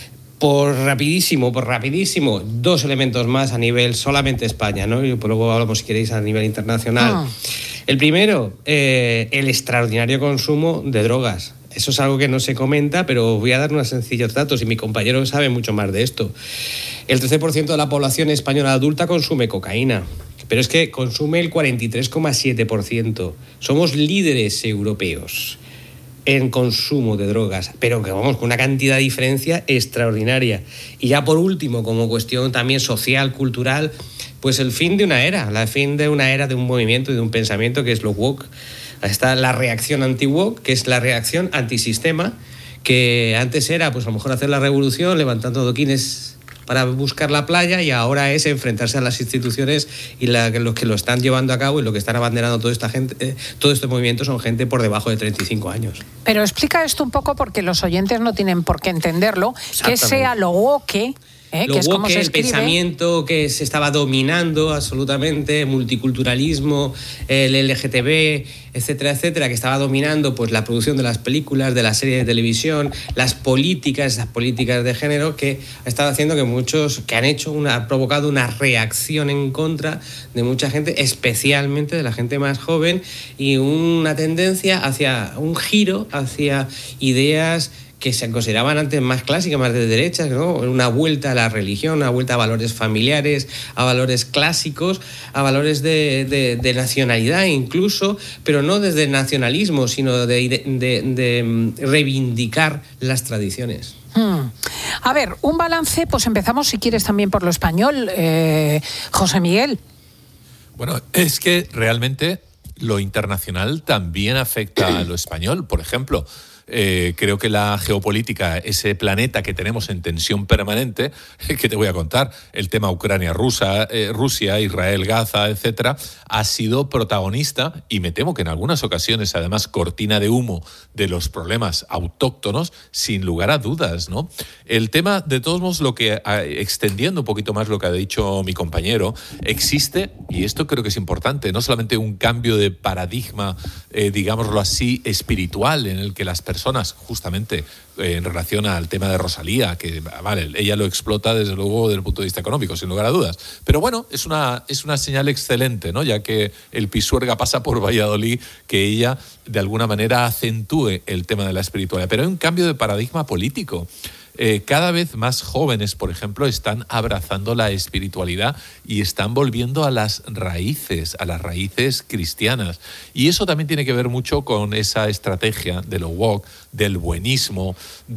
Por rapidísimo, por rapidísimo, dos elementos más a nivel solamente España, ¿no? Y luego hablamos, si queréis, a nivel internacional. Ah. El primero, eh, el extraordinario consumo de drogas. Eso es algo que no se comenta, pero voy a dar unos sencillos datos y mi compañero sabe mucho más de esto. El trece por ciento de la población española adulta consume cocaína, pero es que consume el cuarenta y tres coma siete por ciento. Somos líderes europeos en consumo de drogas, pero que vamos con una cantidad de diferencia extraordinaria. Y ya por último, como cuestión también social, cultural, pues el fin de una era, el fin de una era de un movimiento y de un pensamiento que es lo woke. Está la reacción anti-woke, que es la reacción antisistema, que antes era, pues a lo mejor hacer la revolución levantando adoquines para buscar la playa, y ahora es enfrentarse a las instituciones y la, los que lo están llevando a cabo y lo que están abanderando toda esta gente, eh, todo este movimiento son gente por debajo de treinta y cinco años. Pero explica esto un poco porque los oyentes no tienen por qué entenderlo, que sea lo woke. ¿Eh? Lo que es woke, como se el escribe. Pensamiento que se estaba dominando absolutamente, multiculturalismo, el L G T B, etcétera, etcétera, que estaba dominando pues la producción de las películas, de las series de televisión, las políticas, esas políticas de género que ha estado haciendo que muchos, que han hecho una, ha provocado una reacción en contra de mucha gente, especialmente de la gente más joven, y una tendencia hacia un giro hacia ideas que se consideraban antes más clásicas, más de derechas, ¿no? Una vuelta a la religión, una vuelta a valores familiares, a valores clásicos, a valores de, de, de nacionalidad incluso, pero no desde el nacionalismo, sino de, de, de, de reivindicar las tradiciones. Hmm. A ver, un balance, pues empezamos si quieres también por lo español, eh, José Miguel. Bueno, es que realmente lo internacional también afecta a lo español. Por ejemplo, Eh, creo que la geopolítica, ese planeta que tenemos en tensión permanente, que te voy a contar, el tema Ucrania-Rusia, eh, Rusia, Israel-Gaza, etcétera, ha sido protagonista y me temo que en algunas ocasiones, además, cortina de humo de los problemas autóctonos, sin lugar a dudas, ¿no? El tema, de todos modos, lo que, extendiendo un poquito más lo que ha dicho mi compañero, existe, y esto creo que es importante, no solamente un cambio de paradigma, eh, digámoslo así, espiritual, en el que las personas personas, justamente eh, en relación al tema de Rosalía, que vale, ella lo explota desde luego desde el punto de vista económico, sin lugar a dudas. Pero bueno, es una, es una señal excelente, ¿no? Ya que el Pisuerga pasa por Valladolid, que ella de alguna manera acentúe el tema de la espiritualidad. Pero hay un cambio de paradigma político. Eh, cada vez más jóvenes, por ejemplo, están abrazando la espiritualidad y están volviendo a las raíces, a las raíces cristianas. Y eso también tiene que ver mucho con esa estrategia de lo woke, del buenismo,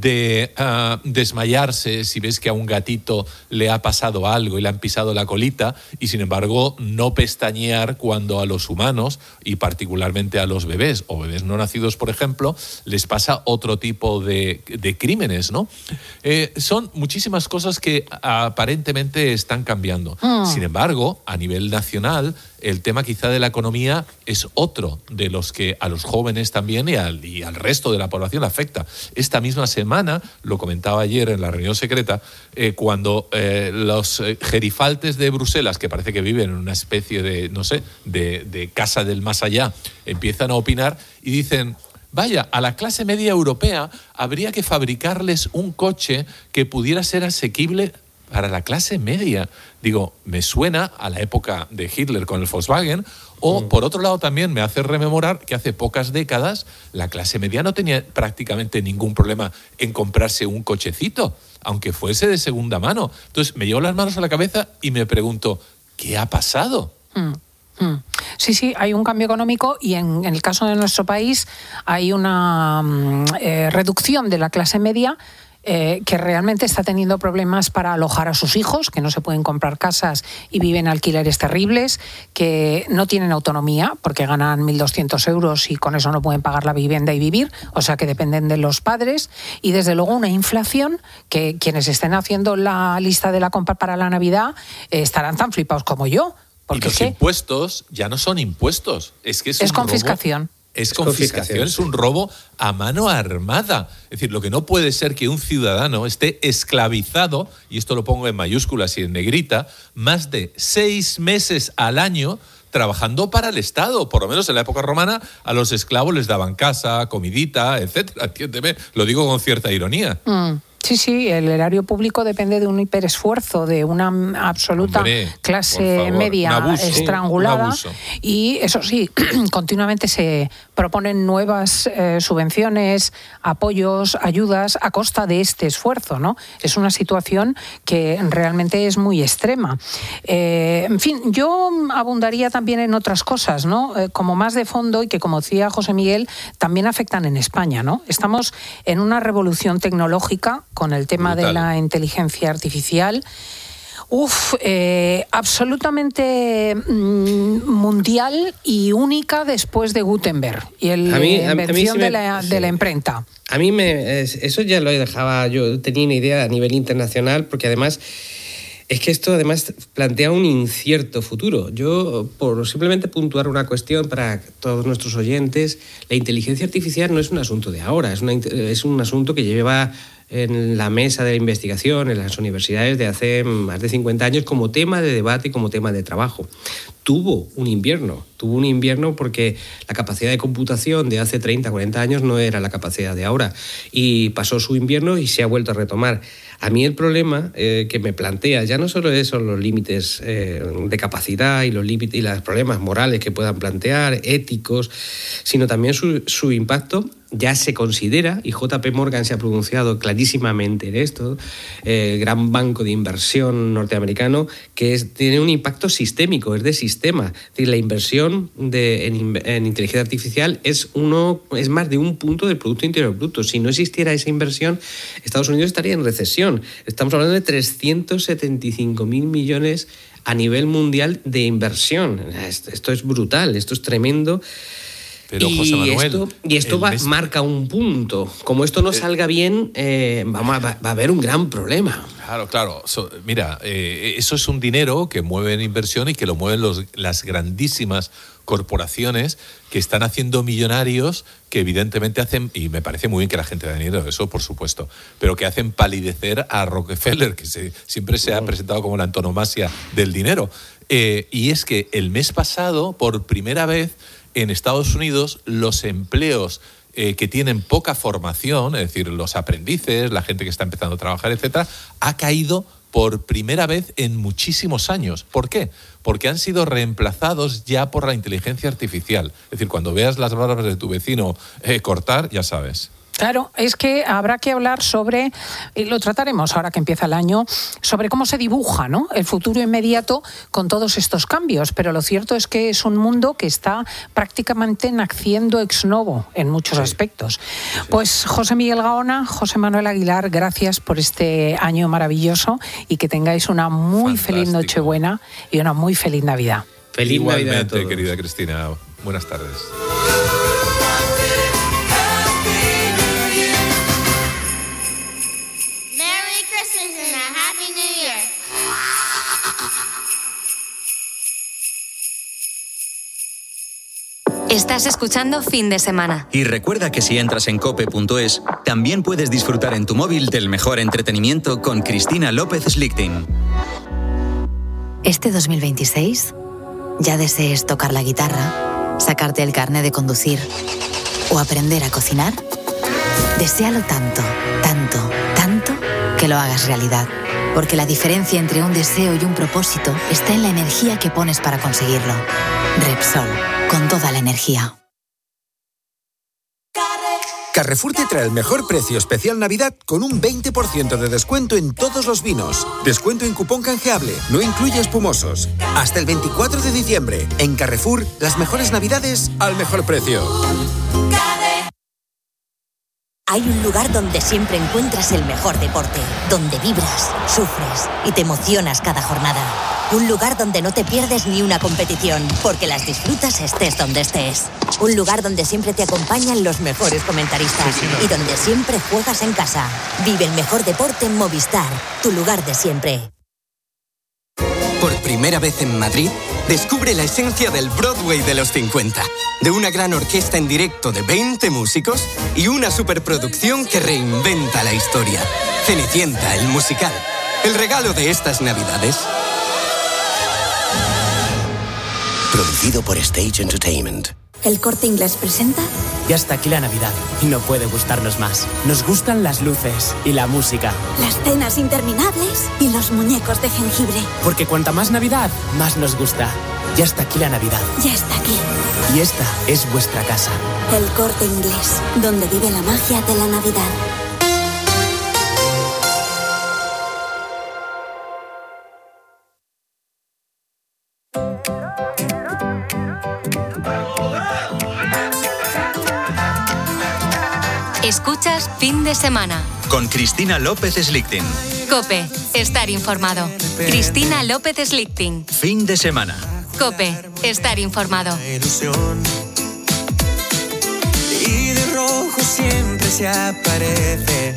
de uh, desmayarse si ves que a un gatito le ha pasado algo y le han pisado la colita, y sin embargo no pestañear cuando a los humanos, y particularmente a los bebés o bebés no nacidos, por ejemplo, les pasa otro tipo de, de crímenes, ¿no? Eh, son muchísimas cosas que aparentemente están cambiando. Mm. Sin embargo, a nivel nacional, el tema quizá de la economía es otro de los que a los jóvenes también y al, y al resto de la población afecta. Esta misma semana, lo comentaba ayer en la reunión secreta, eh, cuando eh, los eh, gerifaltes de Bruselas, que parece que viven en una especie de, no sé, de, de casa del más allá, empiezan a opinar y dicen: vaya, a la clase media europea habría que fabricarles un coche que pudiera ser asequible para la clase media. Digo, me suena a la época de Hitler con el Volkswagen, o mm. por otro lado también me hace rememorar que hace pocas décadas la clase media no tenía prácticamente ningún problema en comprarse un cochecito, aunque fuese de segunda mano. Entonces me llevo las manos a la cabeza y me pregunto, ¿qué ha pasado? Mm. Mm. Sí, sí, hay un cambio económico y en, en el caso de nuestro país hay una eh, reducción de la clase media eh, que realmente está teniendo problemas para alojar a sus hijos, que no se pueden comprar casas y viven alquileres terribles, que no tienen autonomía porque ganan mil doscientos euros y con eso no pueden pagar la vivienda y vivir, o sea que dependen de los padres, y desde luego una inflación que quienes estén haciendo la lista de la compra para la Navidad eh, estarán tan flipados como yo. Porque y los impuestos ya no son impuestos, es que es, es un confiscación. Robo, es, es confiscación, confiscación, es un robo a mano armada. Es decir, lo que no puede ser que un ciudadano esté esclavizado, y esto lo pongo en mayúsculas y en negrita, más de seis meses al año trabajando para el Estado. Por lo menos en la época romana a los esclavos les daban casa, comidita, etcétera. Entiéndeme, lo digo con cierta ironía. Mm. Sí, sí, el erario público depende de un hiperesfuerzo, de una absoluta Hombre, clase favor, media un abuso, estrangulada. Un y eso sí, continuamente se proponen nuevas eh, subvenciones, apoyos, ayudas a costa de este esfuerzo, ¿no? Es una situación que realmente es muy extrema. Eh, en fin, yo abundaría también en otras cosas, ¿no? Eh, como más de fondo y que, como decía José Miguel, también afectan en España, ¿no? Estamos en una revolución tecnológica con el tema Brutal. de la inteligencia artificial. Uf, eh, absolutamente mm, mundial y única después de Gutenberg y el, la invención sí me, de, la, sí. de la imprenta. A mí me, eso ya lo dejaba, yo tenía una idea a nivel internacional, porque además es que esto además plantea un incierto futuro. Yo, por simplemente puntuar una cuestión para todos nuestros oyentes, la inteligencia artificial no es un asunto de ahora, es, una, es un asunto que lleva en la mesa de investigación en las universidades de hace más de cincuenta años como tema de debate y como tema de trabajo. Tuvo un invierno, tuvo un invierno porque la capacidad de computación de hace treinta, cuarenta años no era la capacidad de ahora, y pasó su invierno y se ha vuelto a retomar. A mí el problema eh, que me plantea ya no solo son los límites eh, de capacidad y los límites y los problemas morales que puedan plantear, éticos, sino también su, su impacto. Ya se considera, y J P Morgan se ha pronunciado clarísimamente en esto, eh, el gran banco de inversión norteamericano, que es, tiene un impacto sistémico, es de sistema. Es decir, la inversión de, en, en inteligencia artificial es, uno, es más de un punto del Producto Interior Bruto. Si no existiera esa inversión, Estados Unidos estaría en recesión. Estamos hablando de trescientos setenta y cinco mil millones a nivel mundial de inversión. Esto es brutal, esto es tremendo. Pero, José Manuel, y esto, y esto va, mes... marca un punto. Como esto no salga bien, eh, vamos a, va, va a haber un gran problema. Claro, claro. So, mira, eh, eso es un dinero que mueve en inversión y que lo mueven los, las grandísimas corporaciones que están haciendo millonarios, que evidentemente hacen, y me parece muy bien que la gente da dinero, eso por supuesto, pero que hacen palidecer a Rockefeller, que se, siempre se ha presentado como la antonomasia del dinero. Eh, y es que el mes pasado, por primera vez, en Estados Unidos, los empleos eh, que tienen poca formación, es decir, los aprendices, la gente que está empezando a trabajar, etcétera, ha caído por primera vez en muchísimos años. ¿Por qué? Porque han sido reemplazados ya por la inteligencia artificial. Es decir, cuando veas las barbas de tu vecino eh, cortar, ya sabes. Claro, es que habrá que hablar sobre, y lo trataremos ahora que empieza el año, sobre cómo se dibuja, ¿no?, el futuro inmediato con todos estos cambios. Pero lo cierto es que es un mundo que está prácticamente naciendo ex novo en muchos sí. aspectos. Sí. Pues José Miguel Gaona, José Manuel Aguilar, gracias por este año maravilloso y que tengáis una muy Fantástico. feliz Nochebuena y una muy feliz Navidad. Feliz Igualmente, Navidad a todos. Querida Cristina. Buenas tardes. Estás escuchando Fin de Semana. Y recuerda que si entras en cope punto es, también puedes disfrutar en tu móvil del mejor entretenimiento con Cristina López Slichting. Este dos mil veintiséis, ya desees tocar la guitarra, sacarte el carné de conducir o aprender a cocinar, deséalo tanto, tanto, tanto que lo hagas realidad. Porque la diferencia entre un deseo y un propósito está en la energía que pones para conseguirlo. Repsol, con toda la energía. Carrefour te trae el mejor precio especial Navidad con un veinte por ciento de descuento en todos los vinos. Descuento en cupón canjeable, no incluye espumosos. Hasta el veinticuatro de diciembre, en Carrefour, las mejores Navidades al mejor precio. Hay un lugar donde siempre encuentras el mejor deporte, donde vibras, sufres y te emocionas cada jornada. Un lugar donde no te pierdes ni una competición, porque las disfrutas estés donde estés. Un lugar donde siempre te acompañan los mejores comentaristas y donde siempre juegas en casa. Vive el mejor deporte en Movistar, tu lugar de siempre. Por primera vez en Madrid, descubre la esencia del Broadway de los cincuenta. De una gran orquesta en directo de veinte músicos y una superproducción que reinventa la historia. Cenicienta, el musical. El regalo de estas Navidades. Producido por Stage Entertainment. ¿El Corte Inglés presenta? Ya está aquí la Navidad y no puede gustarnos más. Nos gustan las luces y la música. Las cenas interminables y los muñecos de jengibre. Porque cuanta más Navidad, más nos gusta. Ya está aquí la Navidad. Ya está aquí. Y esta es vuestra casa. El Corte Inglés, donde vive la magia de la Navidad. Escuchas Fin de Semana. Con Cristina López Slichting. COPE. Estar informado. Cristina López Slichting. Fin de Semana. COPE. Estar informado. Y de rojo siempre se aparece.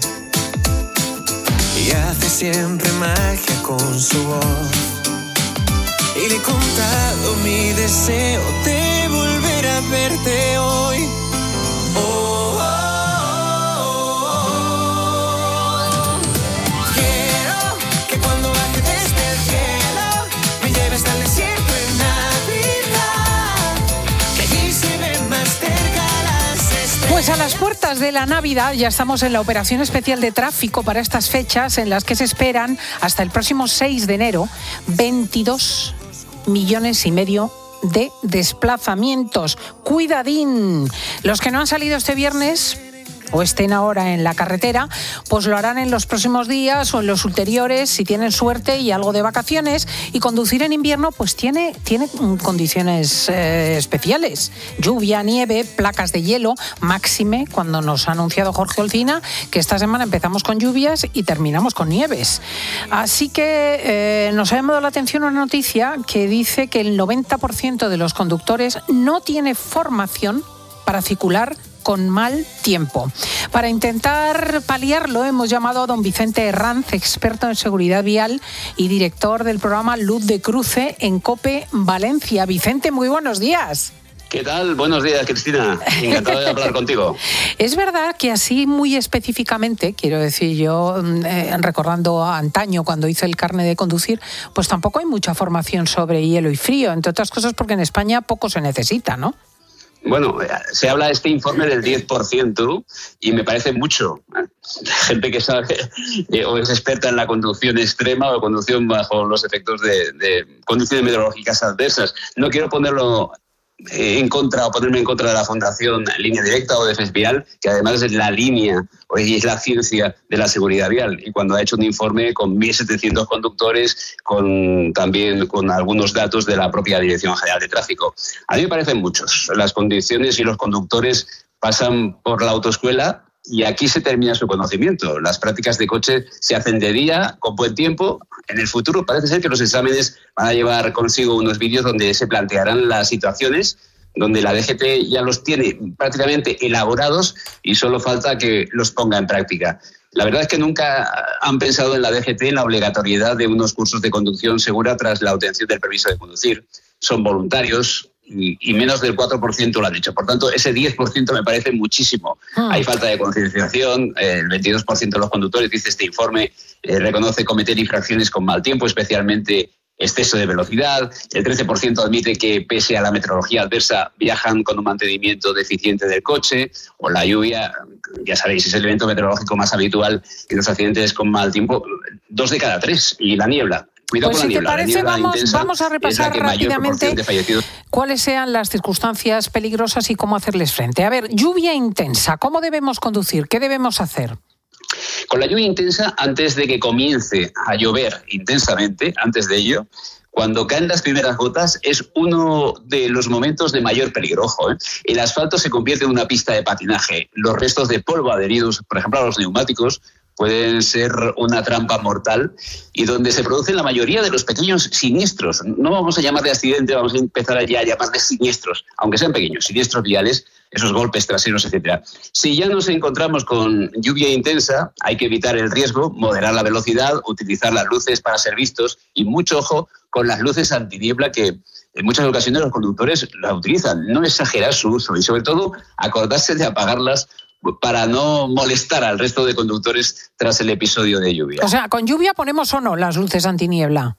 Y hace siempre magia con su voz. Y le he contado mi deseo de volver a verte hoy. Oh. Pues a las puertas de la Navidad ya estamos en la operación especial de tráfico para estas fechas en las que se esperan hasta el próximo seis de enero veintidós millones y medio de desplazamientos. Cuidadín. Los que no han salido este viernes o estén ahora en la carretera, pues lo harán en los próximos días o en los ulteriores si tienen suerte y algo de vacaciones. Y conducir en invierno pues tiene, tiene condiciones eh, especiales. Lluvia, nieve, placas de hielo, máxime cuando nos ha anunciado Jorge Olcina que esta semana empezamos con lluvias y terminamos con nieves. Así que eh, nos ha llamado la atención una noticia que dice que el noventa por ciento de los conductores no tiene formación para circular con mal tiempo. Para intentar paliarlo hemos llamado a don Vicente Herranz, experto en seguridad vial y director del programa Luz de Cruce en COPE Valencia. Vicente, muy buenos días. ¿Qué tal? Buenos días, Cristina. Encantado de hablar contigo. Es verdad que así muy específicamente, quiero decir yo, eh, recordando a antaño cuando hice el carnet de conducir, pues tampoco hay mucha formación sobre hielo y frío, entre otras cosas porque en España poco se necesita, ¿no? Bueno, se habla de este informe del diez por ciento y me parece mucho. Gente que sabe eh, o es experta en la conducción extrema o conducción bajo los efectos de, de condiciones meteorológicas adversas. No quiero ponerlo en contra o ponerme en contra de la Fundación Línea Directa o Defensa Vial, que además es la línea o es la ciencia de la seguridad vial, y cuando ha hecho un informe con mil setecientos conductores, con también con algunos datos de la propia Dirección General de Tráfico. A mí me parecen muchos. Las condiciones y los conductores pasan por la autoescuela y aquí se termina su conocimiento. Las prácticas de coche se hacen de día, con buen tiempo. En el futuro parece ser que los exámenes van a llevar consigo unos vídeos donde se plantearán las situaciones, donde la D G T ya los tiene prácticamente elaborados y solo falta que los ponga en práctica. La verdad es que nunca han pensado en la D G T en la obligatoriedad de unos cursos de conducción segura tras la obtención del permiso de conducir. Son voluntarios y, y menos del cuatro por ciento lo han hecho. Por tanto, ese diez por ciento me parece muchísimo. Ah. Hay falta de concienciación. Eh, el veintidós por ciento de los conductores, dice este informe, eh, reconoce cometer infracciones con mal tiempo, especialmente exceso de velocidad. El trece por ciento admite que, pese a la meteorología adversa, viajan con un mantenimiento deficiente del coche, o la lluvia, ya sabéis, es el evento meteorológico más habitual en los accidentes con mal tiempo, dos de cada tres, y la niebla. Cuidado pues con si la niebla. te parece, La vamos, vamos a repasar rápidamente de cuáles sean las circunstancias peligrosas y cómo hacerles frente. A ver, lluvia intensa, ¿cómo debemos conducir? ¿Qué debemos hacer? Con la lluvia intensa, antes de que comience a llover intensamente, antes de ello, cuando caen las primeras gotas, es uno de los momentos de mayor peligro. Ojo, ¿eh? El asfalto se convierte en una pista de patinaje. Los restos de polvo adheridos, por ejemplo, a los neumáticos, pueden ser una trampa mortal y donde se producen la mayoría de los pequeños siniestros. No vamos a llamarle accidente, vamos a empezar ya a llamarle siniestros, aunque sean pequeños, siniestros viales, esos golpes traseros, etcétera. Si ya nos encontramos con lluvia intensa, hay que evitar el riesgo, moderar la velocidad, utilizar las luces para ser vistos y mucho ojo con las luces antiniebla que en muchas ocasiones los conductores las utilizan. No exagerar su uso y sobre todo acordarse de apagarlas para no molestar al resto de conductores tras el episodio de lluvia. O sea, ¿con lluvia ponemos o no las luces antiniebla?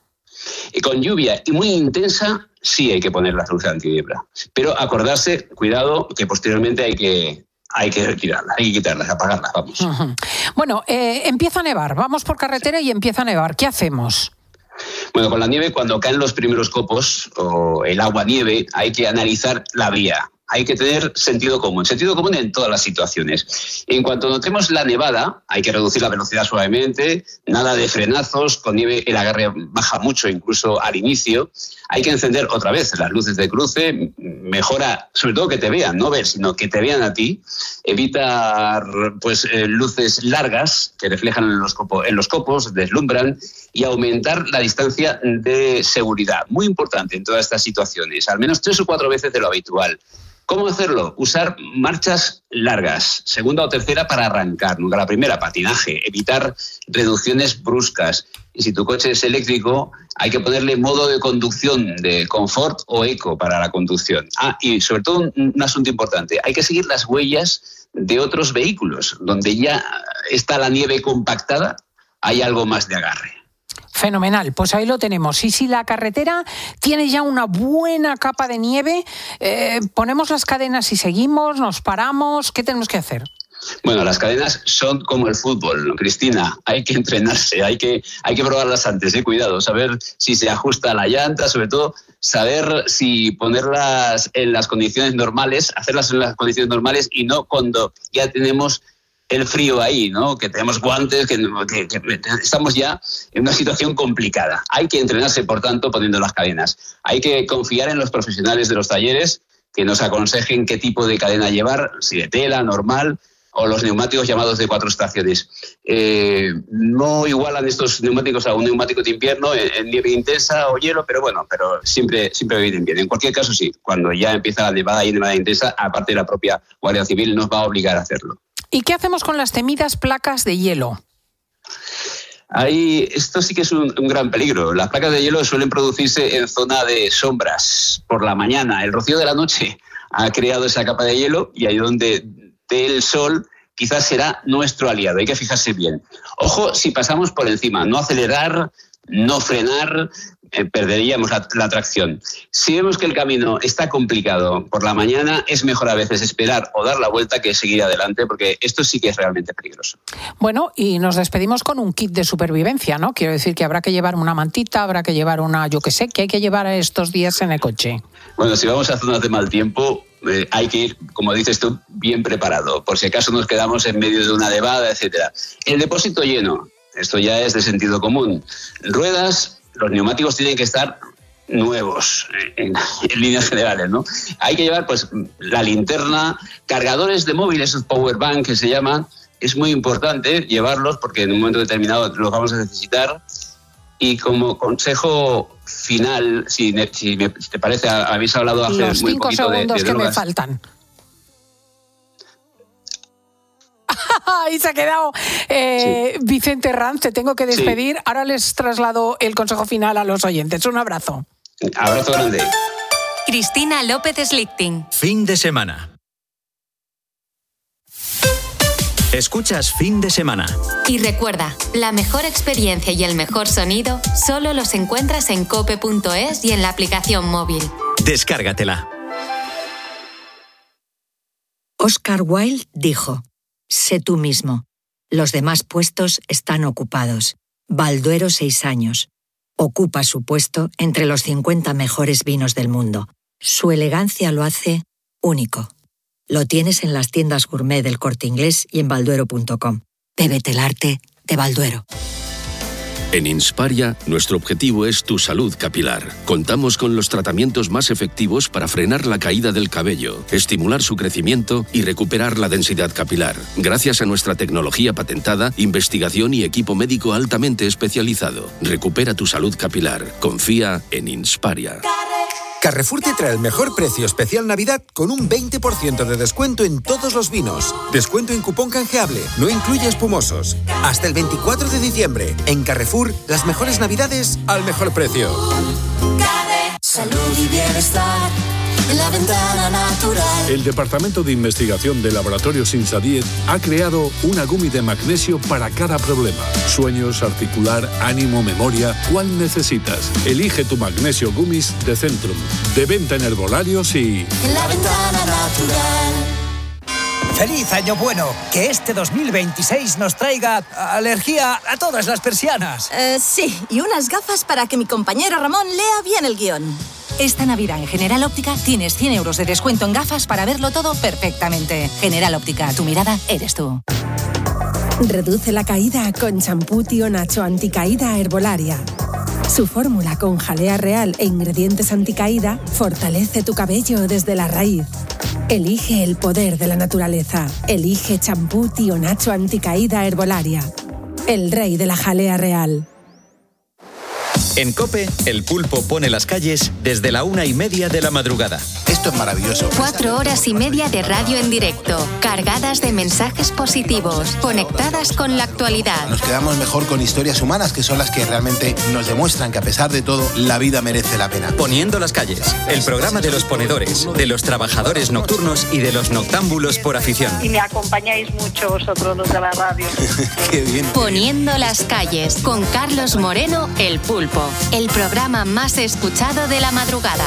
Y con lluvia y muy intensa, sí hay que poner las luces antiniebla. Pero acordarse, cuidado, que posteriormente hay que, hay que retirarlas, hay que quitarlas, apagarlas, vamos. Uh-huh. Bueno, eh, empieza a nevar, vamos por carretera y empieza a nevar. ¿Qué hacemos? Bueno, con la nieve, cuando caen los primeros copos o el agua-nieve, hay que analizar la vía. Hay que tener sentido común, sentido común en todas las situaciones. En cuanto notemos la nevada, hay que reducir la velocidad suavemente, nada de frenazos, con nieve el agarre baja mucho, incluso al inicio. Hay que encender otra vez las luces de cruce, mejora, sobre todo que te vean, no ver, sino que te vean a ti. Evitar pues, eh, luces largas que reflejan en los, copo, en los copos, deslumbran, y aumentar la distancia de seguridad. Muy importante en todas estas situaciones, al menos tres o cuatro veces de lo habitual. ¿Cómo hacerlo? Usar marchas largas, segunda o tercera para arrancar, nunca la primera, patinaje, evitar reducciones bruscas. Y si tu coche es eléctrico, hay que ponerle modo de conducción de confort o eco para la conducción. Ah, y sobre todo un, un asunto importante, hay que seguir las huellas de otros vehículos, donde ya está la nieve compactada, hay algo más de agarre. Fenomenal, pues ahí lo tenemos. Y si la carretera tiene ya una buena capa de nieve, eh, ponemos las cadenas y seguimos, nos paramos, ¿qué tenemos que hacer? Bueno, las cadenas son como el fútbol, Cristina. Hay que entrenarse, hay que, hay que probarlas antes, ¿eh? Cuidado, saber si se ajusta la llanta, sobre todo saber si ponerlas en las condiciones normales, hacerlas en las condiciones normales y no cuando ya tenemos el frío ahí, ¿no? Que tenemos guantes, que, que, que estamos ya en una situación complicada. Hay que entrenarse, por tanto, poniendo las cadenas. Hay que confiar en los profesionales de los talleres que nos aconsejen qué tipo de cadena llevar, si de tela, normal, o los neumáticos llamados de cuatro estaciones. Eh, no igualan estos neumáticos a un neumático de invierno en, en nieve intensa o hielo, pero bueno, pero siempre, siempre vienen bien. En cualquier caso, sí, cuando ya empieza la nevada y nevada intensa, aparte de la propia Guardia Civil, nos va a obligar a hacerlo. ¿Y qué hacemos con las temidas placas de hielo? Ahí, esto sí que es un, un gran peligro. Las placas de hielo suelen producirse en zona de sombras por la mañana. El rocío de la noche ha creado esa capa de hielo y ahí donde dé el sol quizás será nuestro aliado. Hay que fijarse bien. Ojo si pasamos por encima, no acelerar, no frenar, eh, perderíamos la, la atracción. Si vemos que el camino está complicado por la mañana, es mejor a veces esperar o dar la vuelta que seguir adelante, porque esto sí que es realmente peligroso. Bueno, y nos despedimos con un kit de supervivencia, ¿no? Quiero decir que habrá que llevar una mantita, habrá que llevar una, yo qué sé, ¿qué hay que llevar estos días en el coche? Bueno, si vamos a zonas de mal tiempo, eh, hay que ir, como dices tú, bien preparado, por si acaso nos quedamos en medio de una nevada, etcétera. El depósito lleno, esto ya es de sentido común. Ruedas, los neumáticos tienen que estar nuevos, en, en líneas generales, ¿no? Hay que llevar, pues, la linterna, cargadores de móviles, esos power bank que se llaman. Es muy importante llevarlos porque en un momento determinado los vamos a necesitar. Y como consejo final, si, si, me, si te parece, habéis hablado hace los muy cinco poquito de, de segundos que drogas. me faltan. Ahí se ha quedado eh, sí. Vicente Ranz, te tengo que despedir. Sí. Ahora les traslado el consejo final a los oyentes. Un abrazo. Abrazo grande. Cristina López Slichting. Fin de semana. Escuchas Fin de Semana. Y recuerda, la mejor experiencia y el mejor sonido solo los encuentras en cope punto es y en la aplicación móvil. Descárgatela. Oscar Wilde dijo: sé tú mismo. Los demás puestos están ocupados. Balduero seis años. Ocupa su puesto entre los cincuenta mejores vinos del mundo. Su elegancia lo hace único. Lo tienes en las tiendas gourmet del Corte Inglés y en balduero punto com. Bébete el arte de Balduero. En Insparia, nuestro objetivo es tu salud capilar. Contamos con los tratamientos más efectivos para frenar la caída del cabello, estimular su crecimiento y recuperar la densidad capilar. Gracias a nuestra tecnología patentada, investigación y equipo médico altamente especializado. Recupera tu salud capilar. Confía en Insparia. Carrefour te trae el mejor precio especial Navidad con un veinte por ciento de descuento en todos los vinos. Descuento en cupón canjeable, no incluye espumosos. Hasta el veinticuatro de diciembre. En Carrefour, las mejores Navidades al mejor precio. Salud y bienestar en la ventana natural. El Departamento de Investigación de Laboratorios Insadiet ha creado una gummy de magnesio para cada problema. Sueños, articular, ánimo, memoria. ¿Cuál necesitas? Elige tu magnesio gummies de Centrum. De venta en herbolarios y... En la ventana natural. ¡Feliz Año Bueno! Que este dos mil veintiséis nos traiga alergia a todas las persianas. Eh, sí, y unas gafas para que mi compañero Ramón lea bien el guión. Esta Navidad en General Óptica tienes cien euros de descuento en gafas para verlo todo perfectamente. General Óptica, tu mirada eres tú. Reduce la caída con champú Tío Nacho Anticaída Herbolaria. Su fórmula con jalea real e ingredientes anticaída fortalece tu cabello desde la raíz. Elige el poder de la naturaleza. Elige champú Tío Nacho Anticaída Herbolaria. El rey de la jalea real. En COPE, el pulpo pone las calles desde la una y media de la madrugada. Esto es maravilloso. Cuatro horas y media de radio en directo, cargadas de mensajes positivos, conectadas con la actualidad. Nos quedamos mejor con historias humanas, que son las que realmente nos demuestran que a pesar de todo, la vida merece la pena. Poniendo las calles, el programa de los ponedores, de los trabajadores nocturnos y de los noctámbulos por afición. Y me acompañáis mucho vosotros los de la radio. Qué bien. Poniendo las calles, con Carlos Moreno, el pulpo. El programa más escuchado de la madrugada.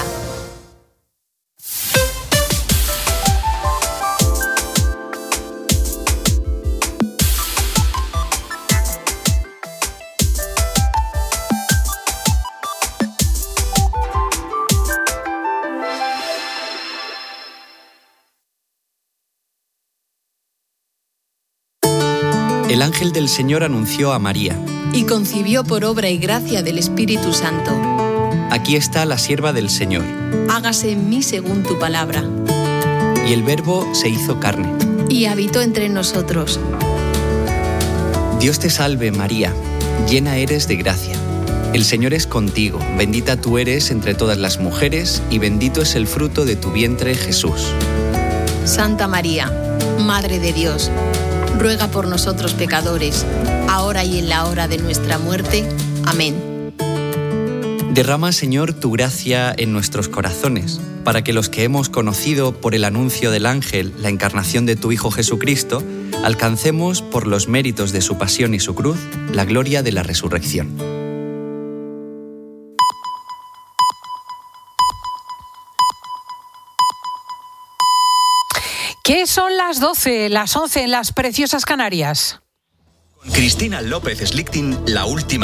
El ángel del Señor anunció a María. Y concibió por obra y gracia del Espíritu Santo. Aquí está la sierva del Señor. Hágase en mí según tu palabra. Y el Verbo se hizo carne. Y habitó entre nosotros. Dios te salve, María, llena eres de gracia. El Señor es contigo, bendita tú eres entre todas las mujeres, y bendito es el fruto de tu vientre, Jesús. Santa María, Madre de Dios, ruega por nosotros pecadores, ahora y en la hora de nuestra muerte. Amén. Derrama, Señor, tu gracia en nuestros corazones, para que los que hemos conocido por el anuncio del ángel la encarnación de tu Hijo Jesucristo, alcancemos, por los méritos de su pasión y su cruz, la gloria de la resurrección. ¿Qué son las doce, las once en las preciosas Canarias? Cristina López Slichting, la última